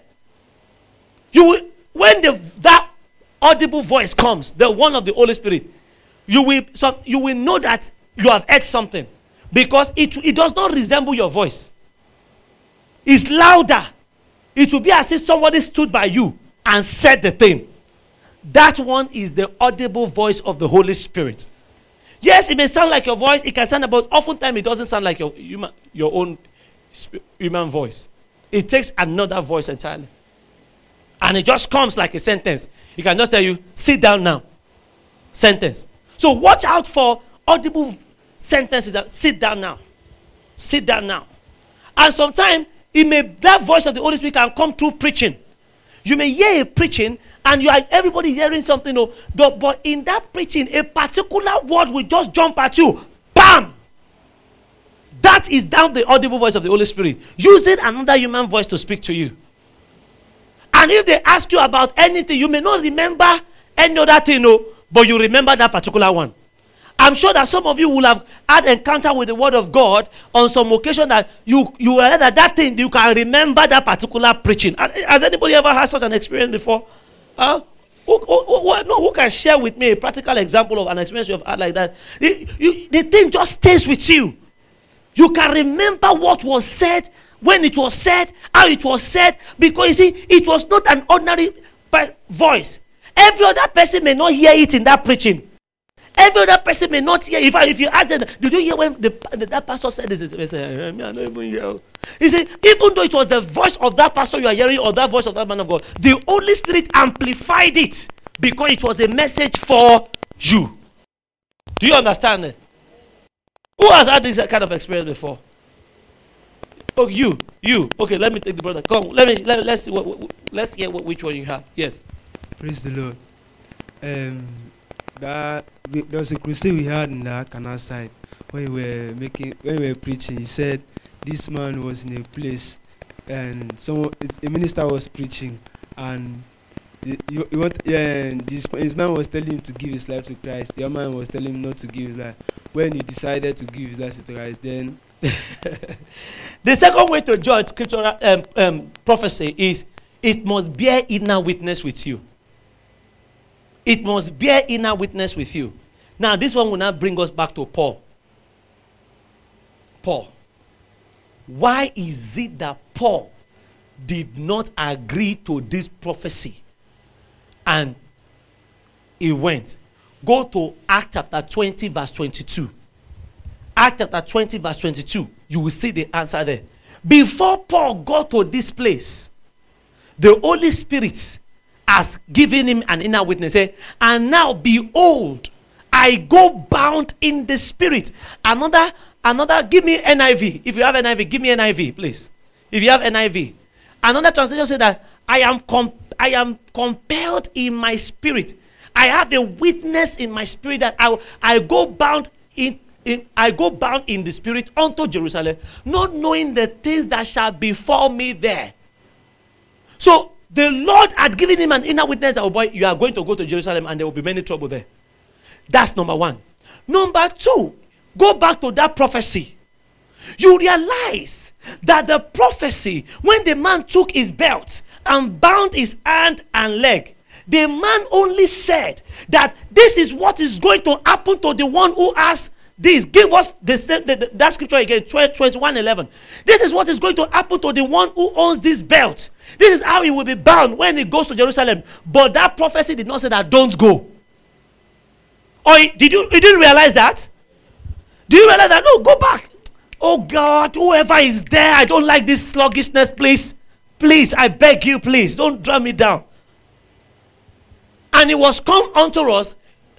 When that audible voice comes, the one of the Holy Spirit, you will know that you have heard something, because it does not resemble your voice. It's louder. It will be as if somebody stood by you and said the thing. That one is the audible voice of the Holy Spirit. Yes, it may sound like your voice. It can sound, but oftentimes it doesn't sound like your own human voice. It takes another voice entirely. And it just comes like a sentence. It can just tell you, sit down now. Sentence. So watch out for audible sentences that sit down now. Sit down now. And sometimes that voice of the Holy Spirit can come through preaching. You may hear a preaching and everybody hearing something, but in that preaching, a particular word will just jump at you. Bam! That is down the audible voice of the Holy Spirit, using another human voice to speak to you. And if they ask you about anything, you may not remember any other thing, no, but you remember that particular one. I'm sure that some of you will have had encounter with the word of God on some occasion that you realize that thing, you can remember that particular preaching. Has anybody ever had such an experience before? Who can share with me a practical example of an experience you have had like that? The thing just stays with you. You can remember what was said, when it was said, how it was said, because you see, it was not an ordinary voice. Every other person may not hear it in that preaching. Every other person may not hear. If you ask them, did you hear when that pastor said this? They say, I don't even hear. You see, even though it was the voice of that pastor you are hearing or that voice of that man of God, the Holy Spirit amplified it because it was a message for you. Do you understand it? Who has had this kind of experience before? Oh, you. Okay, let me take the brother. Come, let's see let's hear which one you have. Yes. Praise the Lord. There was a crusade we had in the canal side when we were preaching. He said this man was in a place and a minister was preaching and his man was telling him to give his life to Christ. The other man was telling him not to give his life. When he decided to give his life to Christ, then the second way to judge scriptural prophecy is it must bear inner witness with you. It must bear inner witness with you. Now, this one will now bring us back to Paul. Paul. Why is it that Paul did not agree to this prophecy? And he went. Go to Acts chapter 20, verse 22. Acts chapter 20, verse 22. You will see the answer there. Before Paul got to this place, the Holy Spirit has given him an inner witness. And now behold, I go bound in the Spirit. Another, give me NIV. If you have NIV, give me NIV, please. If you have NIV. Another translation says that I am compelled in my spirit. I have a witness in my spirit that I go bound in the Spirit unto Jerusalem, not knowing the things that shall befall me there. So the Lord had given him an inner witness that, oh boy, you are going to go to Jerusalem and there will be many trouble there. That's number one. Number two, go back to that prophecy. You realize that the prophecy, when the man took his belt and bound his hand and leg, the man only said that this is what is going to happen to the one who has this. Give us that scripture again, 21:11. This is what is going to happen to the one who owns this belt. This is how he will be bound when he goes to Jerusalem. But that prophecy did not say that don't go. Or you didn't realize that? Do you realize that? No, go back. Oh God, whoever is there, I don't like this sluggishness, please. Please, I beg you, please, don't drag me down. And it was come unto us.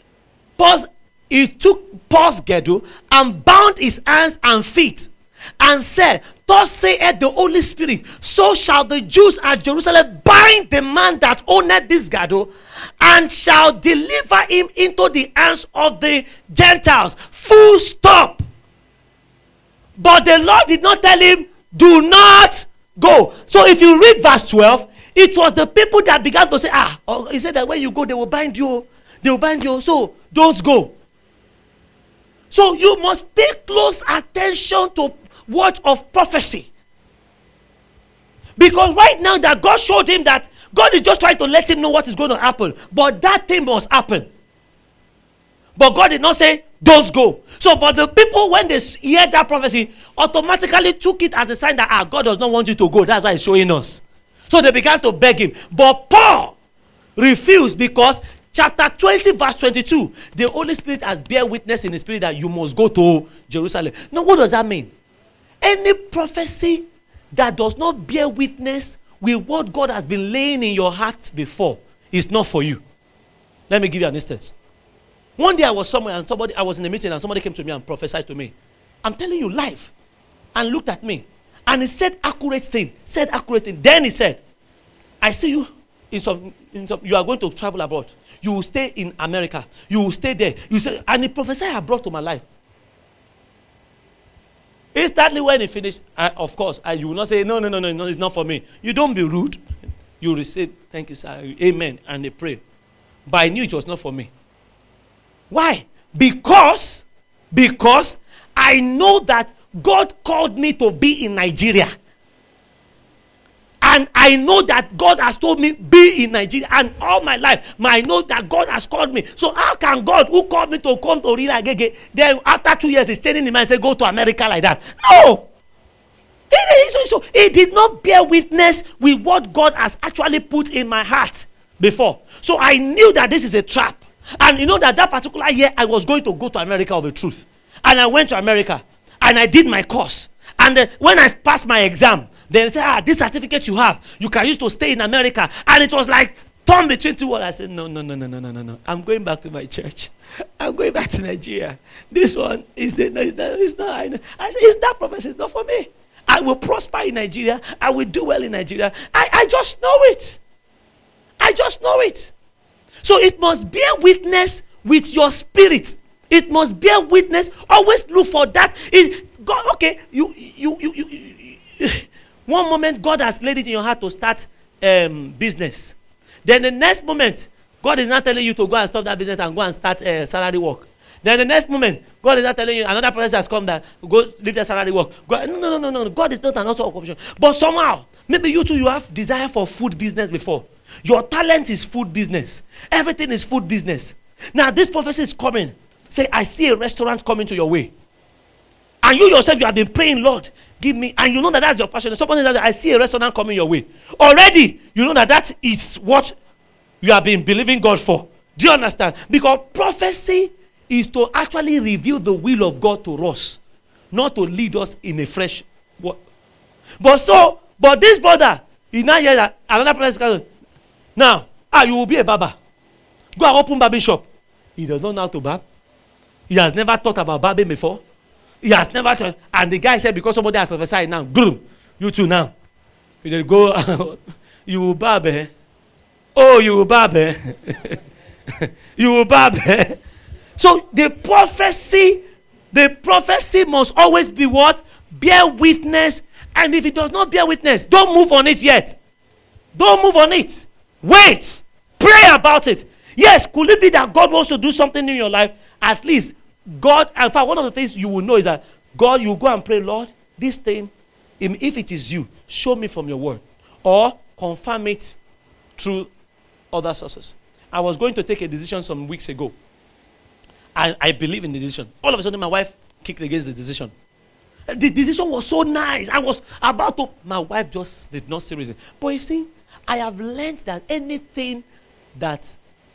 He took Paul's girdle and bound his hands and feet and said, thus saith the Holy Spirit, so shall the Jews at Jerusalem bind the man that owneth this girdle and shall deliver him into the hands of the Gentiles. Full stop. But the Lord did not tell him, do not go. So if you read verse 12, it was the people that began to say, he said that when you go, they will bind you. They will bind you, so don't go. So you must pay close attention to word of prophecy. Because right now that God showed him that God is just trying to let him know what is going to happen. But that thing must happen. But God did not say, don't go. So, but the people, when they hear that prophecy, automatically took it as a sign that, God does not want you to go. That's why he's showing us. So they began to beg him. But Paul refused because chapter 20, verse 22, the Holy Spirit has bear witness in the Spirit that you must go to Jerusalem. Now, what does that mean? Any prophecy that does not bear witness with what God has been laying in your heart before is not for you. Let me give you an instance. One day I was somewhere and I was in a meeting and somebody came to me and prophesied to me. I'm telling you live. And looked at me. And he said accurate thing. Then he said, I see you you are going to travel abroad. You will stay in America. You will stay there. And the prophesy I brought to my life. Instantly when he finished, of course, you will not say, no, it's not for me. You don't be rude. You receive, thank you, sir, amen, and they pray. But I knew it was not for me. Why? Because I know that God called me to be in Nigeria. And I know that God has told me be in Nigeria. And all my life, I know that God has called me. So how can God, who called me to come to Orire Agege, then after 2 years he's changing the mind and say go to America like that? No. He did not bear witness with what God has actually put in my heart before. So I knew that this is a trap. And you know that particular year I was going to go to America of the truth. And I went to America. And I did my course. And when I passed my exam, they said, this certificate you have, you can use to stay in America. And it was like torn between two worlds. I said, no. I'm going back to my church. I'm going back to Nigeria. This one is not. I said, it's that prophecy. It's not for me. I will prosper in Nigeria. I will do well in Nigeria. I just know it. I just know it. So it must bear witness with your spirit. It must bear witness. Always look for that. God, okay, you one moment God has laid it in your heart to start business. Then the next moment, God is not telling you to go and stop that business and go and start salary work. Then the next moment, God is not telling you, another person has come that go leave the salary work. God, no. God is not an author of confusion. But somehow, maybe you too, you have desire for food business before. Your talent is food business. Everything is food business. Now this prophecy is coming. Say, I see a restaurant coming to your way. And you yourself, you have been praying, Lord, give me. And you know that that's your passion. Somebody says, I see a restaurant coming your way. Already, you know that is what you have been believing God for. Do you understand? Because prophecy is to actually reveal the will of God to us, not to lead us in a fresh work. But this brother, he now hears that another person comes. Now, you will be a barber. Go and open barber shop. He does not know how to barb. He has never thought about barbing before. He has never thought. And the guy said, because somebody has prophesied now, groom, you too now. You then go, you will barb, eh? Oh, you will barb, eh? You will barb, eh? So the prophecy must always be what? Bear witness. And if it does not bear witness, don't move on it yet. Don't move on it. Wait. Pray about it. Yes, could it be that God wants to do something in your life? At least God, in fact, one of the things you will know is that God, you go and pray, Lord, this thing, if it is you, show me from your word. Or confirm it through other sources. I was going to take a decision some weeks ago. And I believe in the decision. All of a sudden, my wife kicked against the decision. The decision was so nice. I was about to, my wife just did not see reason. But you see, I have learned that anything that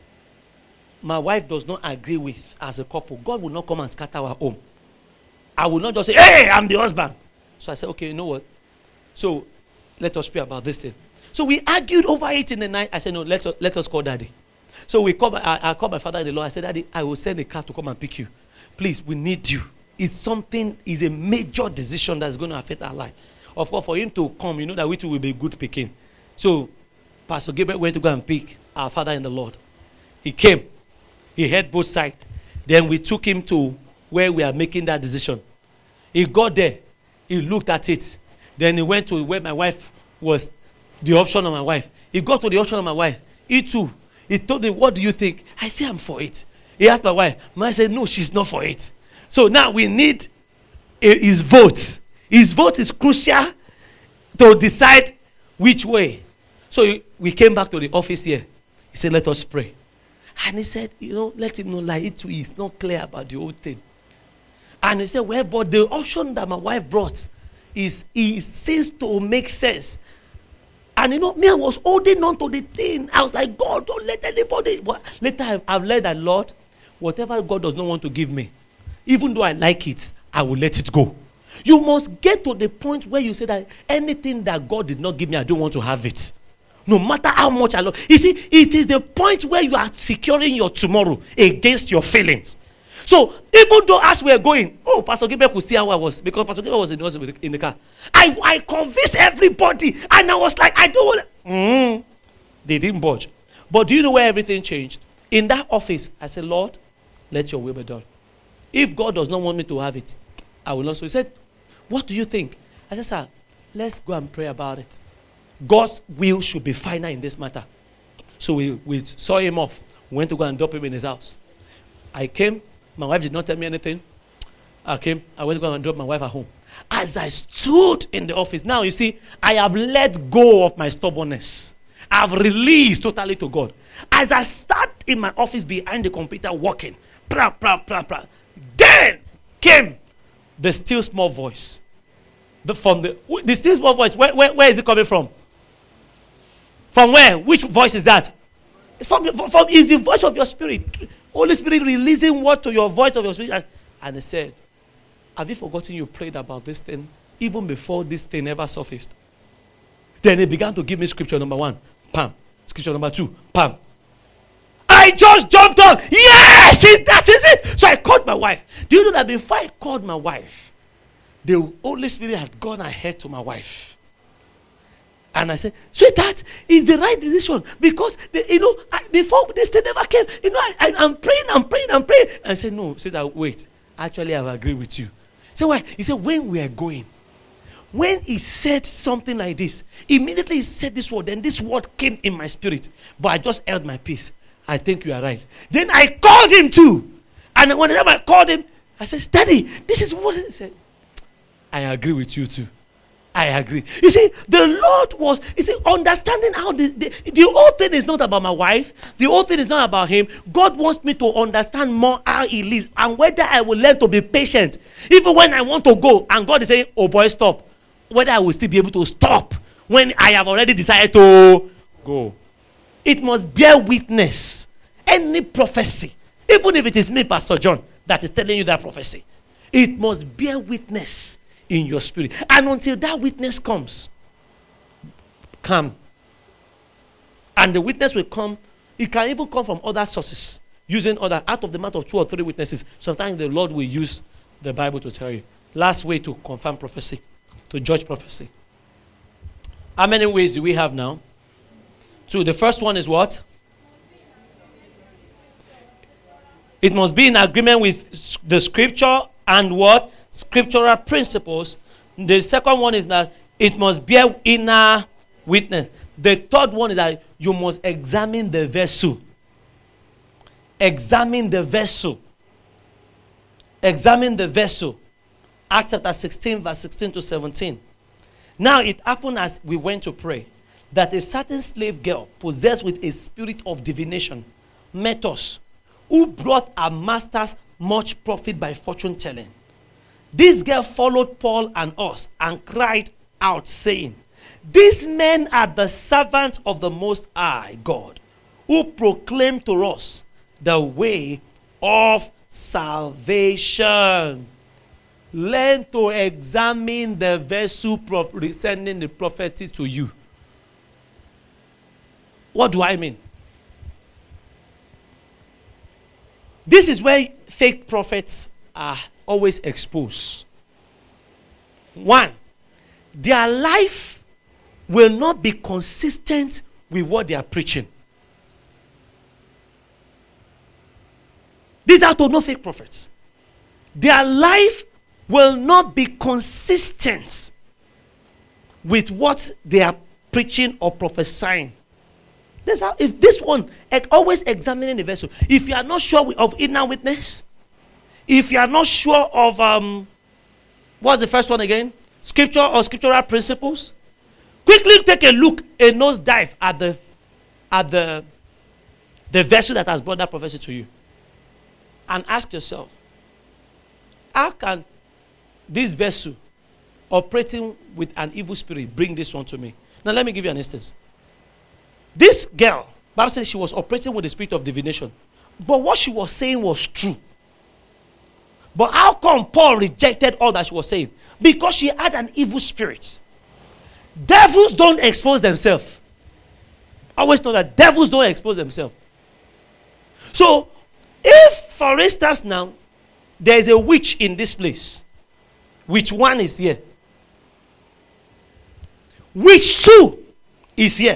my wife does not agree with as a couple, God will not come and scatter our home. I will not just say, hey, I'm the husband. So I said, okay, you know what? So let us pray about this thing. So we argued over it in the night. I said, no, let us call daddy. So I called my father-in-law. I said, Daddy, I will send a car to come and pick you. Please, we need you. It's a major decision that's going to affect our life. Of course, for him to come, you know that we too will be good picking. So Pastor Gabriel went to go and pick our father in the Lord. He came. He heard both sides. Then we took him to where we are making that decision. He got there. He looked at it. Then he went to where my wife was, the option of my wife. He got to the option of my wife. He too. He told me, what do you think? I said, I'm for it. He asked my wife. My wife said, no, she's not for it. So now we need his vote. His vote is crucial to decide which way. So we came back to the office here. He said, let us pray. And he said, let him know, like it is not clear about the whole thing. And he said, well, but the option that my wife brought seems to make sense. And me, I was holding on to the thing. I was like, God, don't let anybody. But later, I've learned that, Lord, whatever God does not want to give me, even though I like it, I will let it go. You must get to the point where you say that anything that God did not give me, I don't want to have it. No matter how much I love. You see, it is the point where you are securing your tomorrow against your feelings. So even though as we are going, Pastor Gabriel could see how I was, because Pastor Gabriel was in the car. I convinced everybody, and I was like, I don't want. They didn't budge. But do you know where everything changed? In that office, I said, Lord, let your will be done. If God does not want me to have it, I will not. So he said, what do you think? I said, sir, let's go and pray about it. God's will should be final in this matter. So we saw him off. We went to go and drop him in his house. I came. My wife did not tell me anything. I went to go and drop my wife at home. As I stood in the office, now you see, I have let go of my stubbornness. I've released totally to God. As I sat in my office behind the computer working, then came the still small voice. The still small voice, where is it coming from? From where? Which voice is that? It's from is the voice of your spirit. Holy Spirit releasing word to your voice of your spirit. And he said, have you forgotten you prayed about this thing even before this thing ever surfaced? Then he began to give me scripture number 1. Pam. Scripture number 2. Pam. I just jumped up. Yes, that is it. So I called my wife. Do you know that before I called my wife, the Holy Spirit had gone ahead to my wife. And I said, sweetheart, it's the right decision. Because, before this thing never came, I'm praying. And I said, no, sweetheart, wait. Actually, I agree with you. So why? He said, when we are going, when he said something like this, immediately he said this word, then this word came in my spirit. But I just held my peace. I think you are right. Then I called him too. And whenever I called him, I said, Daddy, this is what he said. I agree with you too. I agree. You see, the Lord was, understanding how the whole thing is not about my wife. The whole thing is not about him. God wants me to understand more how he lives and whether I will learn to be patient. Even when I want to go and God is saying, oh boy, stop. Whether I will still be able to stop when I have already decided to go. It must bear witness. Any prophecy, even if it is me, Pastor John, that is telling you that prophecy, it must bear witness in your spirit. And until that witness comes, come. And the witness will come. It can even come from other sources. Using out of the mouth of 2 or 3 witnesses. Sometimes the Lord will use the Bible to tell you. Last way to confirm prophecy. To judge prophecy. How many ways do we have now? 2. The first one is what? It must be in agreement with the scripture and what? Scriptural principles. The second one is that it must bear inner witness. The third one is that you must examine the vessel. Examine the vessel. Examine the vessel. Acts chapter 16, verse 16 to 17. Now it happened as we went to pray that a certain slave girl possessed with a spirit of divination met us, who brought our masters much profit by fortune telling. This girl followed Paul and us and cried out, saying, these men are the servants of the Most High God, who proclaim to us the way of salvation. Learn to examine the vessel sending the prophecies to you. What do I mean? This is where fake prophets are always exposed. 1, their life will not be consistent with what they are preaching. These are to know fake prophets. Their life will not be consistent with what they are preaching or prophesying. If this one, always examining the vessel. If you are not sure of inner witness, if you are not sure of what's the first one again? Scripture or scriptural principles. Quickly take a look, a nosedive at the vessel that has brought that prophecy to you. And ask yourself, how can this vessel operating with an evil spirit bring this one to me? Now let me give you an instance. This girl, Bible says she was operating with the spirit of divination. But what she was saying was true. But how come Paul rejected all that she was saying? Because she had an evil spirit. Devils don't expose themselves. Always know that devils don't expose themselves. So, if, for instance now, there is a witch in this place, witch 1 is here, witch 2 is here.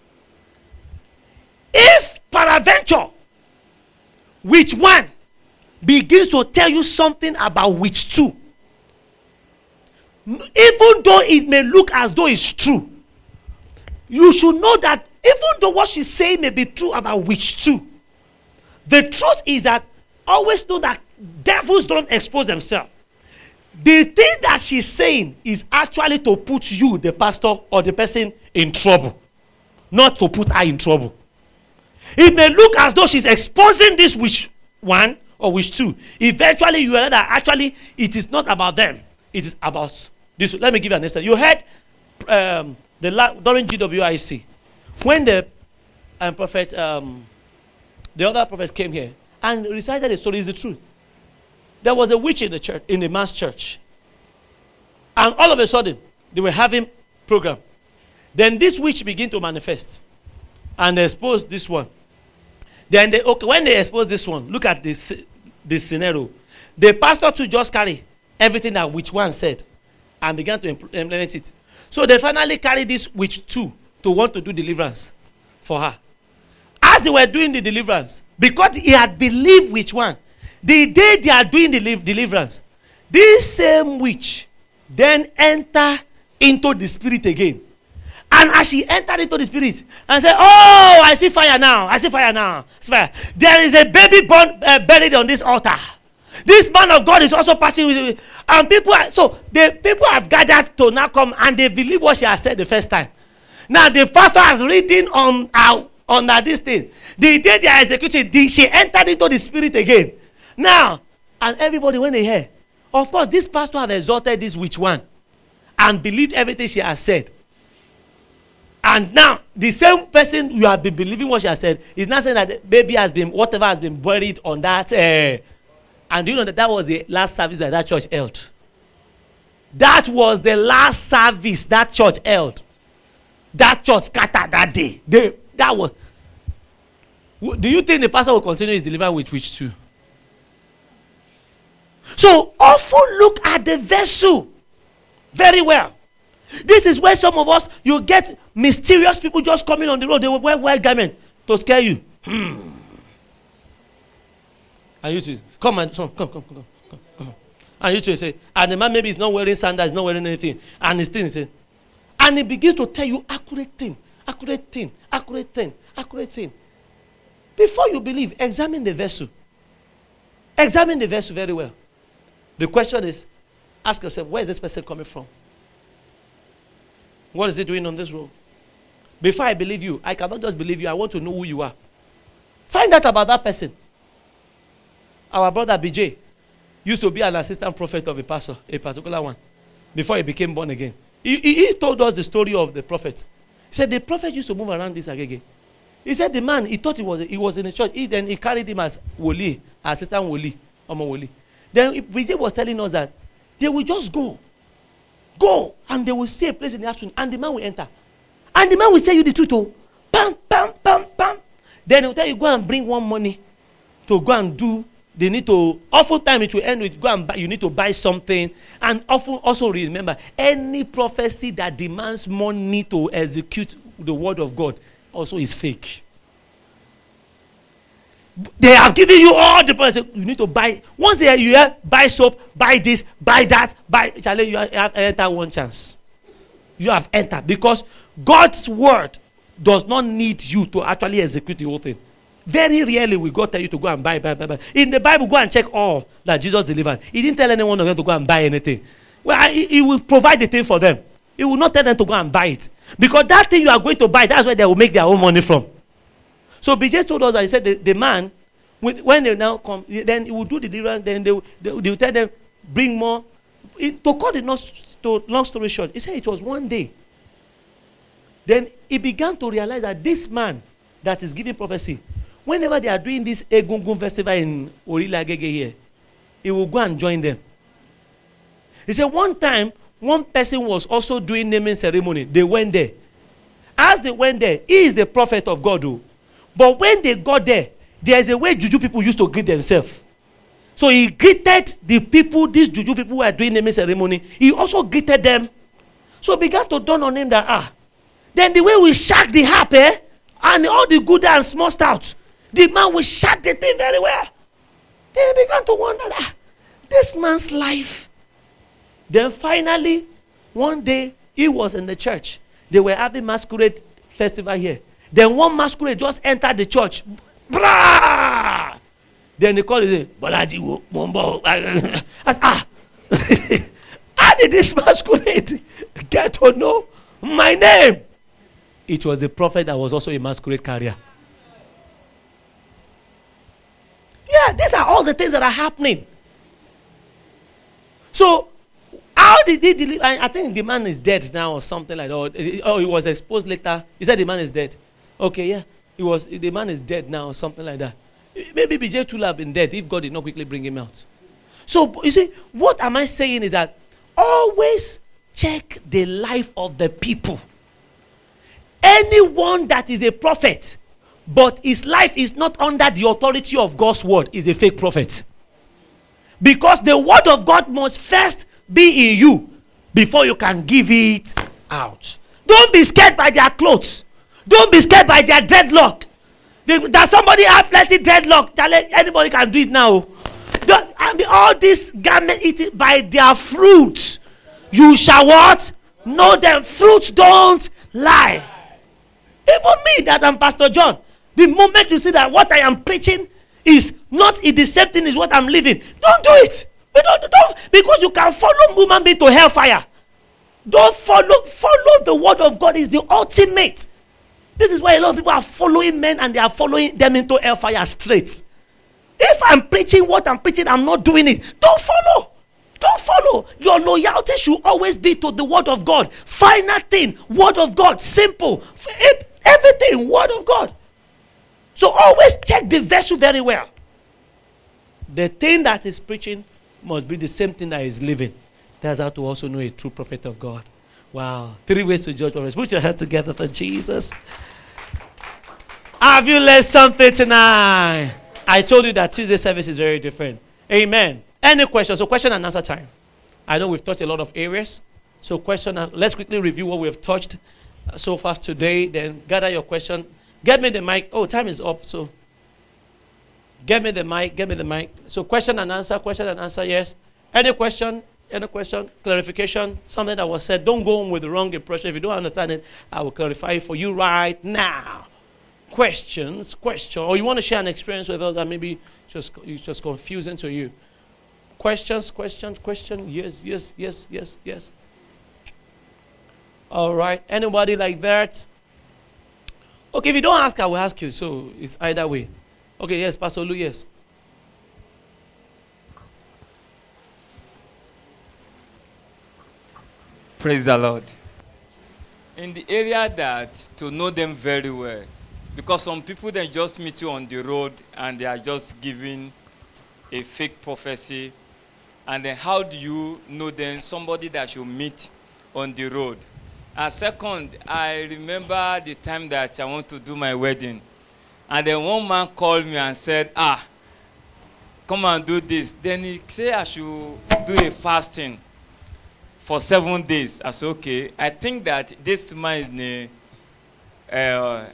If peradventure witch 1 begins to tell you something about witch 2, even though it may look as though it's true, you should know that even though what she's saying may be true about witch too, the truth is that always know that devils don't expose themselves. The thing that she's saying is actually to put you, the pastor or the person, in trouble, not to put her in trouble. It may look as though she's exposing this witch one or witch two. Eventually, you realize that actually it is not about them. It is about this. Let me give you an instance. You heard during GWIC, when the prophet, the other prophet came here and recited the story. Is the truth. There was a witch in the church, in the mass church, and all of a sudden they were having program. Then this witch began to manifest, and they exposed this one. Then when they exposed this one, look at this scenario. The pastor too just carry everything that witch one said and began to implement it. So they finally carried this witch two to want to do deliverance for her. As they were doing the deliverance, because he had believed witch one, the day they are doing the deliverance, this same witch then enter into the spirit again. And as she entered into the spirit and said, "Oh, I see fire now. I see fire now. I see fire. There is a baby born, buried on this altar. This man of God is also passing with." And people have gathered to now come and they believe what she has said the first time. Now the pastor has written on this thing. The day they are executing, she entered into the spirit again. Now, and everybody when they hear, of course, this pastor have exalted this witch one and believed everything she has said. And now, the same person you have been believing what she has said is now saying that the baby has been, whatever has been buried on that. And you know that was the last service that church held. That was the last service that church held. That church scattered that day. That was. Do you think the pastor will continue his deliverance with witch too? So often look at the vessel very well. This is where some of us, you get mysterious people just coming on the road. They will wear white garment to scare you. And you too, come. And you too say, and the man maybe is not wearing sandals, not wearing anything, and he's still saying, and he begins to tell you accurate thing. Before you believe, examine the vessel. Examine the vessel very well. The question is, ask yourself, where is this person coming from? What is he doing on this road? Before I believe you, I cannot just believe you. I want to know who you are. Find out about that person. Our brother BJ used to be an assistant prophet of a pastor, a particular one, before he became born again. He told us the story of the prophet. He said the prophet used to move around this agege. He said the man, he thought he was in the church. Then he carried him as Woli, assistant Woli, Omo Woli. Then BJ was telling us that they will just go, and they will see a place in the afternoon, and the man will enter. And the man will say you the truth, oh, bam, bam, bam, bam. Then he will tell you, go and bring one money to go and do. They need to, oftentimes it will end with, go and buy, you need to buy something. And often also remember, any prophecy that demands money to execute the word of God also is fake. They have given you all the prophecy. You need to buy. Once you hear, buy soap, buy this, buy that, buy, Charlie, you have entered one chance. You have entered because God's word does not need you to actually execute the whole thing. Very rarely will God tell you to go and buy. In the Bible, go and check all that Jesus delivered. He didn't tell anyone of them to go and buy anything. Well, he will provide the thing for them. He will not tell them to go and buy it. Because that thing you are going to buy, that's where they will make their own money from. So BJ told us that he said the man, when they now come, then he will do the deliverance, then they will tell them, bring more. To cut the long story short, he said it was one day. Then he began to realize that this man that is giving prophecy, whenever they are doing this Egungun festival in Orila Agege here, he will go and join them. He said one time, one person was also doing naming ceremony. They went there. As they went there, he is the prophet of God. But when they got there, there is a way Juju people used to greet themselves. So he greeted the people, these Juju people who are doing naming ceremony. He also greeted them. So it began to dawn on him that, then the way we shake the harp, and all the good and small stuff, the man will shake the thing very well. Then he began to wonder, this man's life. Then finally, one day, he was in the church. They were having masquerade festival here. Then one masquerade just entered the church. Brah! Then they call it Bolaji Mombo. How did this masquerade get to know my name? It was a prophet that was also a masquerade carrier. Yeah, these are all the things that are happening. So, how did he deliver? I think the man is dead now or something like that. Oh, he was exposed later. He said the man is dead. Okay, yeah. The man is dead now or something like that. Maybe BJ Tula have been dead if God did not quickly bring him out. So, you see, what am I saying is that always check the life of the people. Anyone that is a prophet, but his life is not under the authority of God's word, is a fake prophet. Because the word of God must first be in you before you can give it out. Don't be scared by their clothes. Don't be scared by their dreadlock. That somebody have plenty dreadlock. Anybody can do it now. All this garment eaten by their fruit. You shall what? Know them. Fruits don't lie. Even me, that I'm Pastor John. The moment you see that what I am preaching is not the same thing as what I'm living, don't do it. Don't, because you can follow human being to hellfire. Don't follow the word of God is the ultimate. This is why a lot of people are following men and they are following them into hellfire straight. If I'm preaching what I'm preaching, I'm not doing it. Don't follow. Don't follow. Your loyalty should always be to the word of God. Final thing, word of God. Simple. Everything, word of God. So always check the vessel very well. The thing that is preaching must be the same thing that is living. That's how to also know a true prophet of God. Wow. 3 ways to judge prophets. Put your hands together for Jesus. Have you learned something tonight? I told you that Tuesday service is very different. Amen. Any questions? So question and answer time. I know we've touched a lot of areas. So let's quickly review what we have touched so far today. Then gather your question. Get me the mic. Oh, time is up. So get me the mic. So question and answer, yes. Any question? Clarification? Something that was said. Don't go on with the wrong impression. If you don't understand it, I will clarify it for you right now. Question. Or you want to share an experience with us that maybe it's just confusing to you. Question. Yes. All right. Anybody like that? Okay, if you don't ask, I will ask you. So it's either way. Okay, yes, Pastor Lu, yes. Praise the Lord. In the area that to know them very well, because some people they just meet you on the road and they are just giving a fake prophecy, and then how do you know them? Somebody that you meet on the road. And second, I remember the time that I want to do my wedding. And then one man called me and said, come and do this. Then he said I should do a fasting for 7 days. I said, okay. I think that this man is in the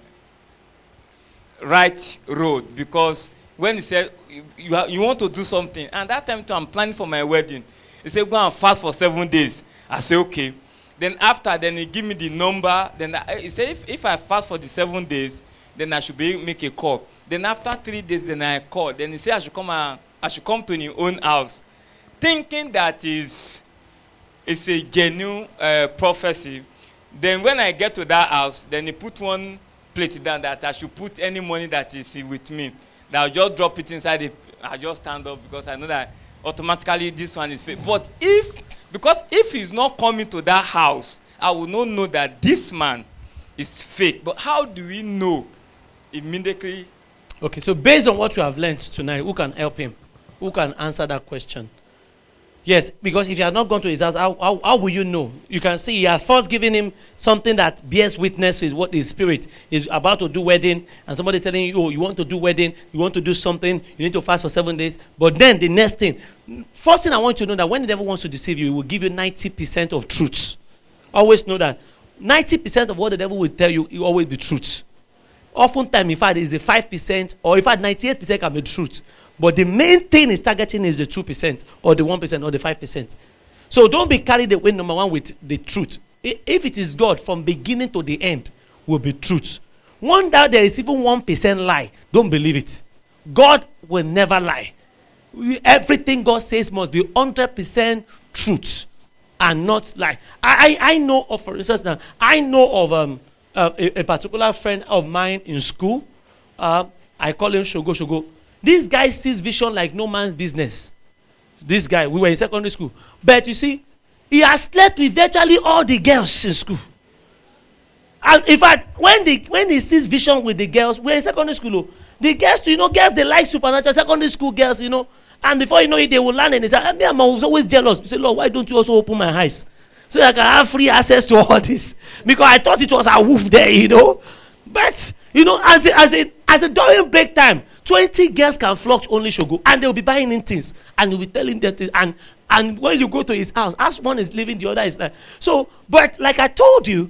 right road, because when he said, you want to do something, and that time too, I'm planning for my wedding. He said, go and fast for 7 days. I said, okay. Then he give me the number. Then he said, if I fast for the 7 days, then I should make a call. Then after 3 days, then I called. Then he said I should come to his own house, thinking that it's a genuine prophecy. Then when I get to that house, then he put one plate down that I should put any money that is with me. That I'll just drop it inside. I'll just stand up because I know that automatically this one is fake. But if he's not coming to that house, I will not know that this man is fake. But how do we know immediately? Okay, so based on what you have learned tonight, who can help him? Who can answer that question? Yes, because if you have not gone to his house, how will you know? You can see he has first given him something that bears witness with what the spirit is about to do wedding, and somebody is telling you, oh, you want to do wedding, you want to do something, you need to fast for 7 days. But then the next thing, first thing I want you to know that when the devil wants to deceive you, he will give you 90% of truths. Always know that 90% of what the devil will tell you will always be truth. Oftentimes, in fact, it's the 5%, or in fact, 98% can be truth. But the main thing is targeting is the 2%, or the 1%, or the 5%. So don't be carried away, number one, with the truth. If it is God from beginning to the end, will be truth. One doubt there is even 1% lie. Don't believe it. God will never lie. Everything God says must be 100% truth and not lie. I know of, for instance, now, I know of a particular friend of mine in school. I call him Shogo. This guy sees vision like no man's business. This guy, we were in secondary school. But you see, he has slept with virtually all the girls in school. And in fact, when he sees vision with the girls, we're in secondary school. Oh, the girls, girls, they like supernatural secondary school girls, And before you know it, they will learn and they say, I was always jealous. They say, Lord, why don't you also open my eyes? So that I can have free access to all this. Because I thought it was a wolf there, But, as a during break time, 20 girls can flock only Shogo. And they'll be buying in things. And you'll be telling them things. And when you go to his house, as one is leaving, the other is there. So, but like I told you,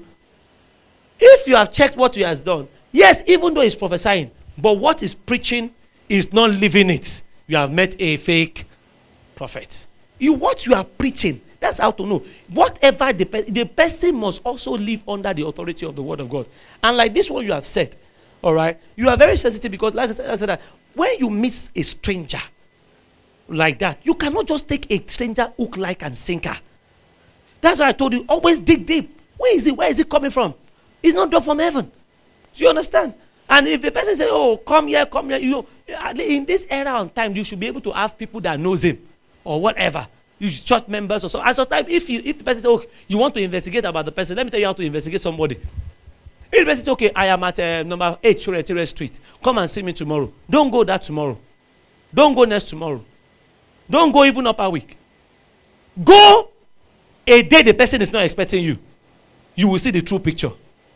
if you have checked what he has done, yes, even though he's prophesying, but what he's preaching is not living it. You have met a fake prophet. What you are preaching, that's how to know. Whatever the person must also live under the authority of the word of God. And like this one you have said, all right, you are very sensitive because, like I said that when you meet a stranger like that, you cannot just take a stranger hook, like, and sinker. That's why I told you, always dig deep. Where is it coming from? It's not dropped from heaven. Do you understand? And if the person says, oh, come here, in this era and time, you should be able to have people that knows him or whatever. You church members or so. And sometimes if the person says, okay, you want to investigate about the person, let me tell you how to investigate somebody. If the person says, okay, I am at number 8 Churetiere Street. Come and see me tomorrow. Don't go that tomorrow. Don't go next tomorrow. Don't go even upper week. Go a day the person is not expecting you. You will see the true picture.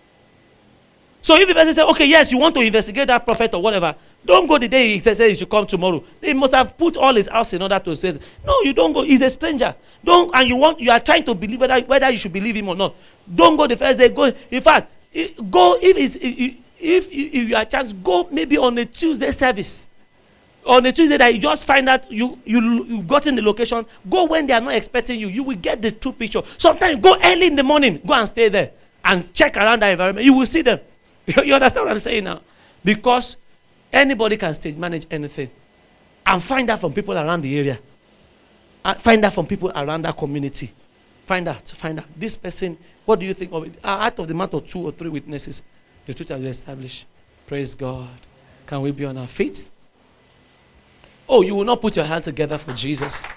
So if the person says, okay, yes, you want to investigate that prophet or whatever, don't go the day he says he should come tomorrow. They must have put all his house in order to say, no, you don't go. He's a stranger. And you are trying to believe whether you should believe him or not. Don't go the first day. Go. In fact, go if you are chance, go maybe on a Tuesday service. On a Tuesday that you just find out you got in the location. Go when they are not expecting you. You will get the true picture. Sometimes go early in the morning. Go and stay there and check around the environment. You will see them. You understand what I'm saying now? Because anybody can stage manage anything. And find out from people around the area. Find out from people around that community. Find out. This person, what do you think of it? Out of the amount of 2 or 3 witnesses, the truth has been established. Praise God. Can we be on our feet? Oh, you will not put your hands together for Jesus.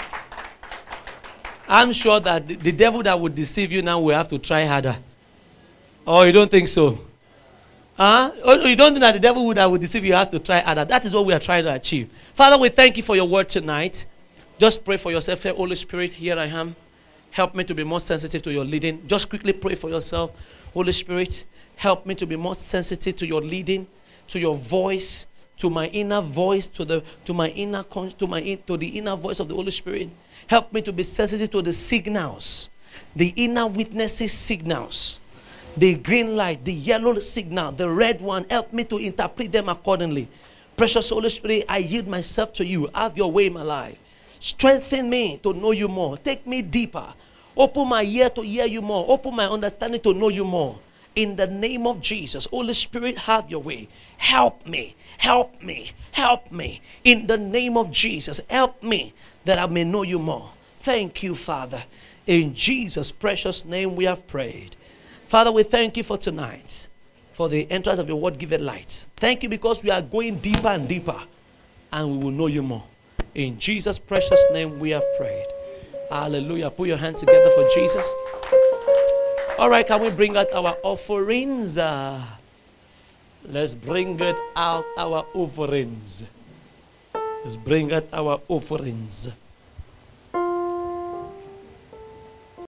I'm sure that the devil that would deceive you now will have to try harder. Oh, you don't think so? Oh, you don't think that the devil that would deceive you have to try harder? That is what we are trying to achieve. Father, we thank you for your word tonight. Just pray for yourself. Holy Spirit, here I am. Help me to be more sensitive to your leading. Just quickly pray for yourself. Holy Spirit, help me to be more sensitive to your leading, to your voice, to my inner voice, to the inner voice of the Holy Spirit. Help me to be sensitive to the signals, the inner witnesses signals, the green light, the yellow signal, the red one. Help me to interpret them accordingly. Precious Holy Spirit, I yield myself to you. Have your way in my life. Strengthen me to know you more. Take me deeper. Open my ear to hear you more. Open my understanding to know you more. In the name of Jesus, Holy Spirit, have your way. Help me. Help me. Help me. In the name of Jesus, help me that I may know you more. Thank you, Father. In Jesus' precious name we have prayed. Father, we thank you for tonight, for the entrance of your word, give it light. Thank you because we are going deeper and deeper, and we will know you more. In Jesus' precious name we have prayed. Hallelujah. Put your hands together for Jesus. All right, can we bring out our offerings? Let's bring it out our offerings. Let's bring out our offerings.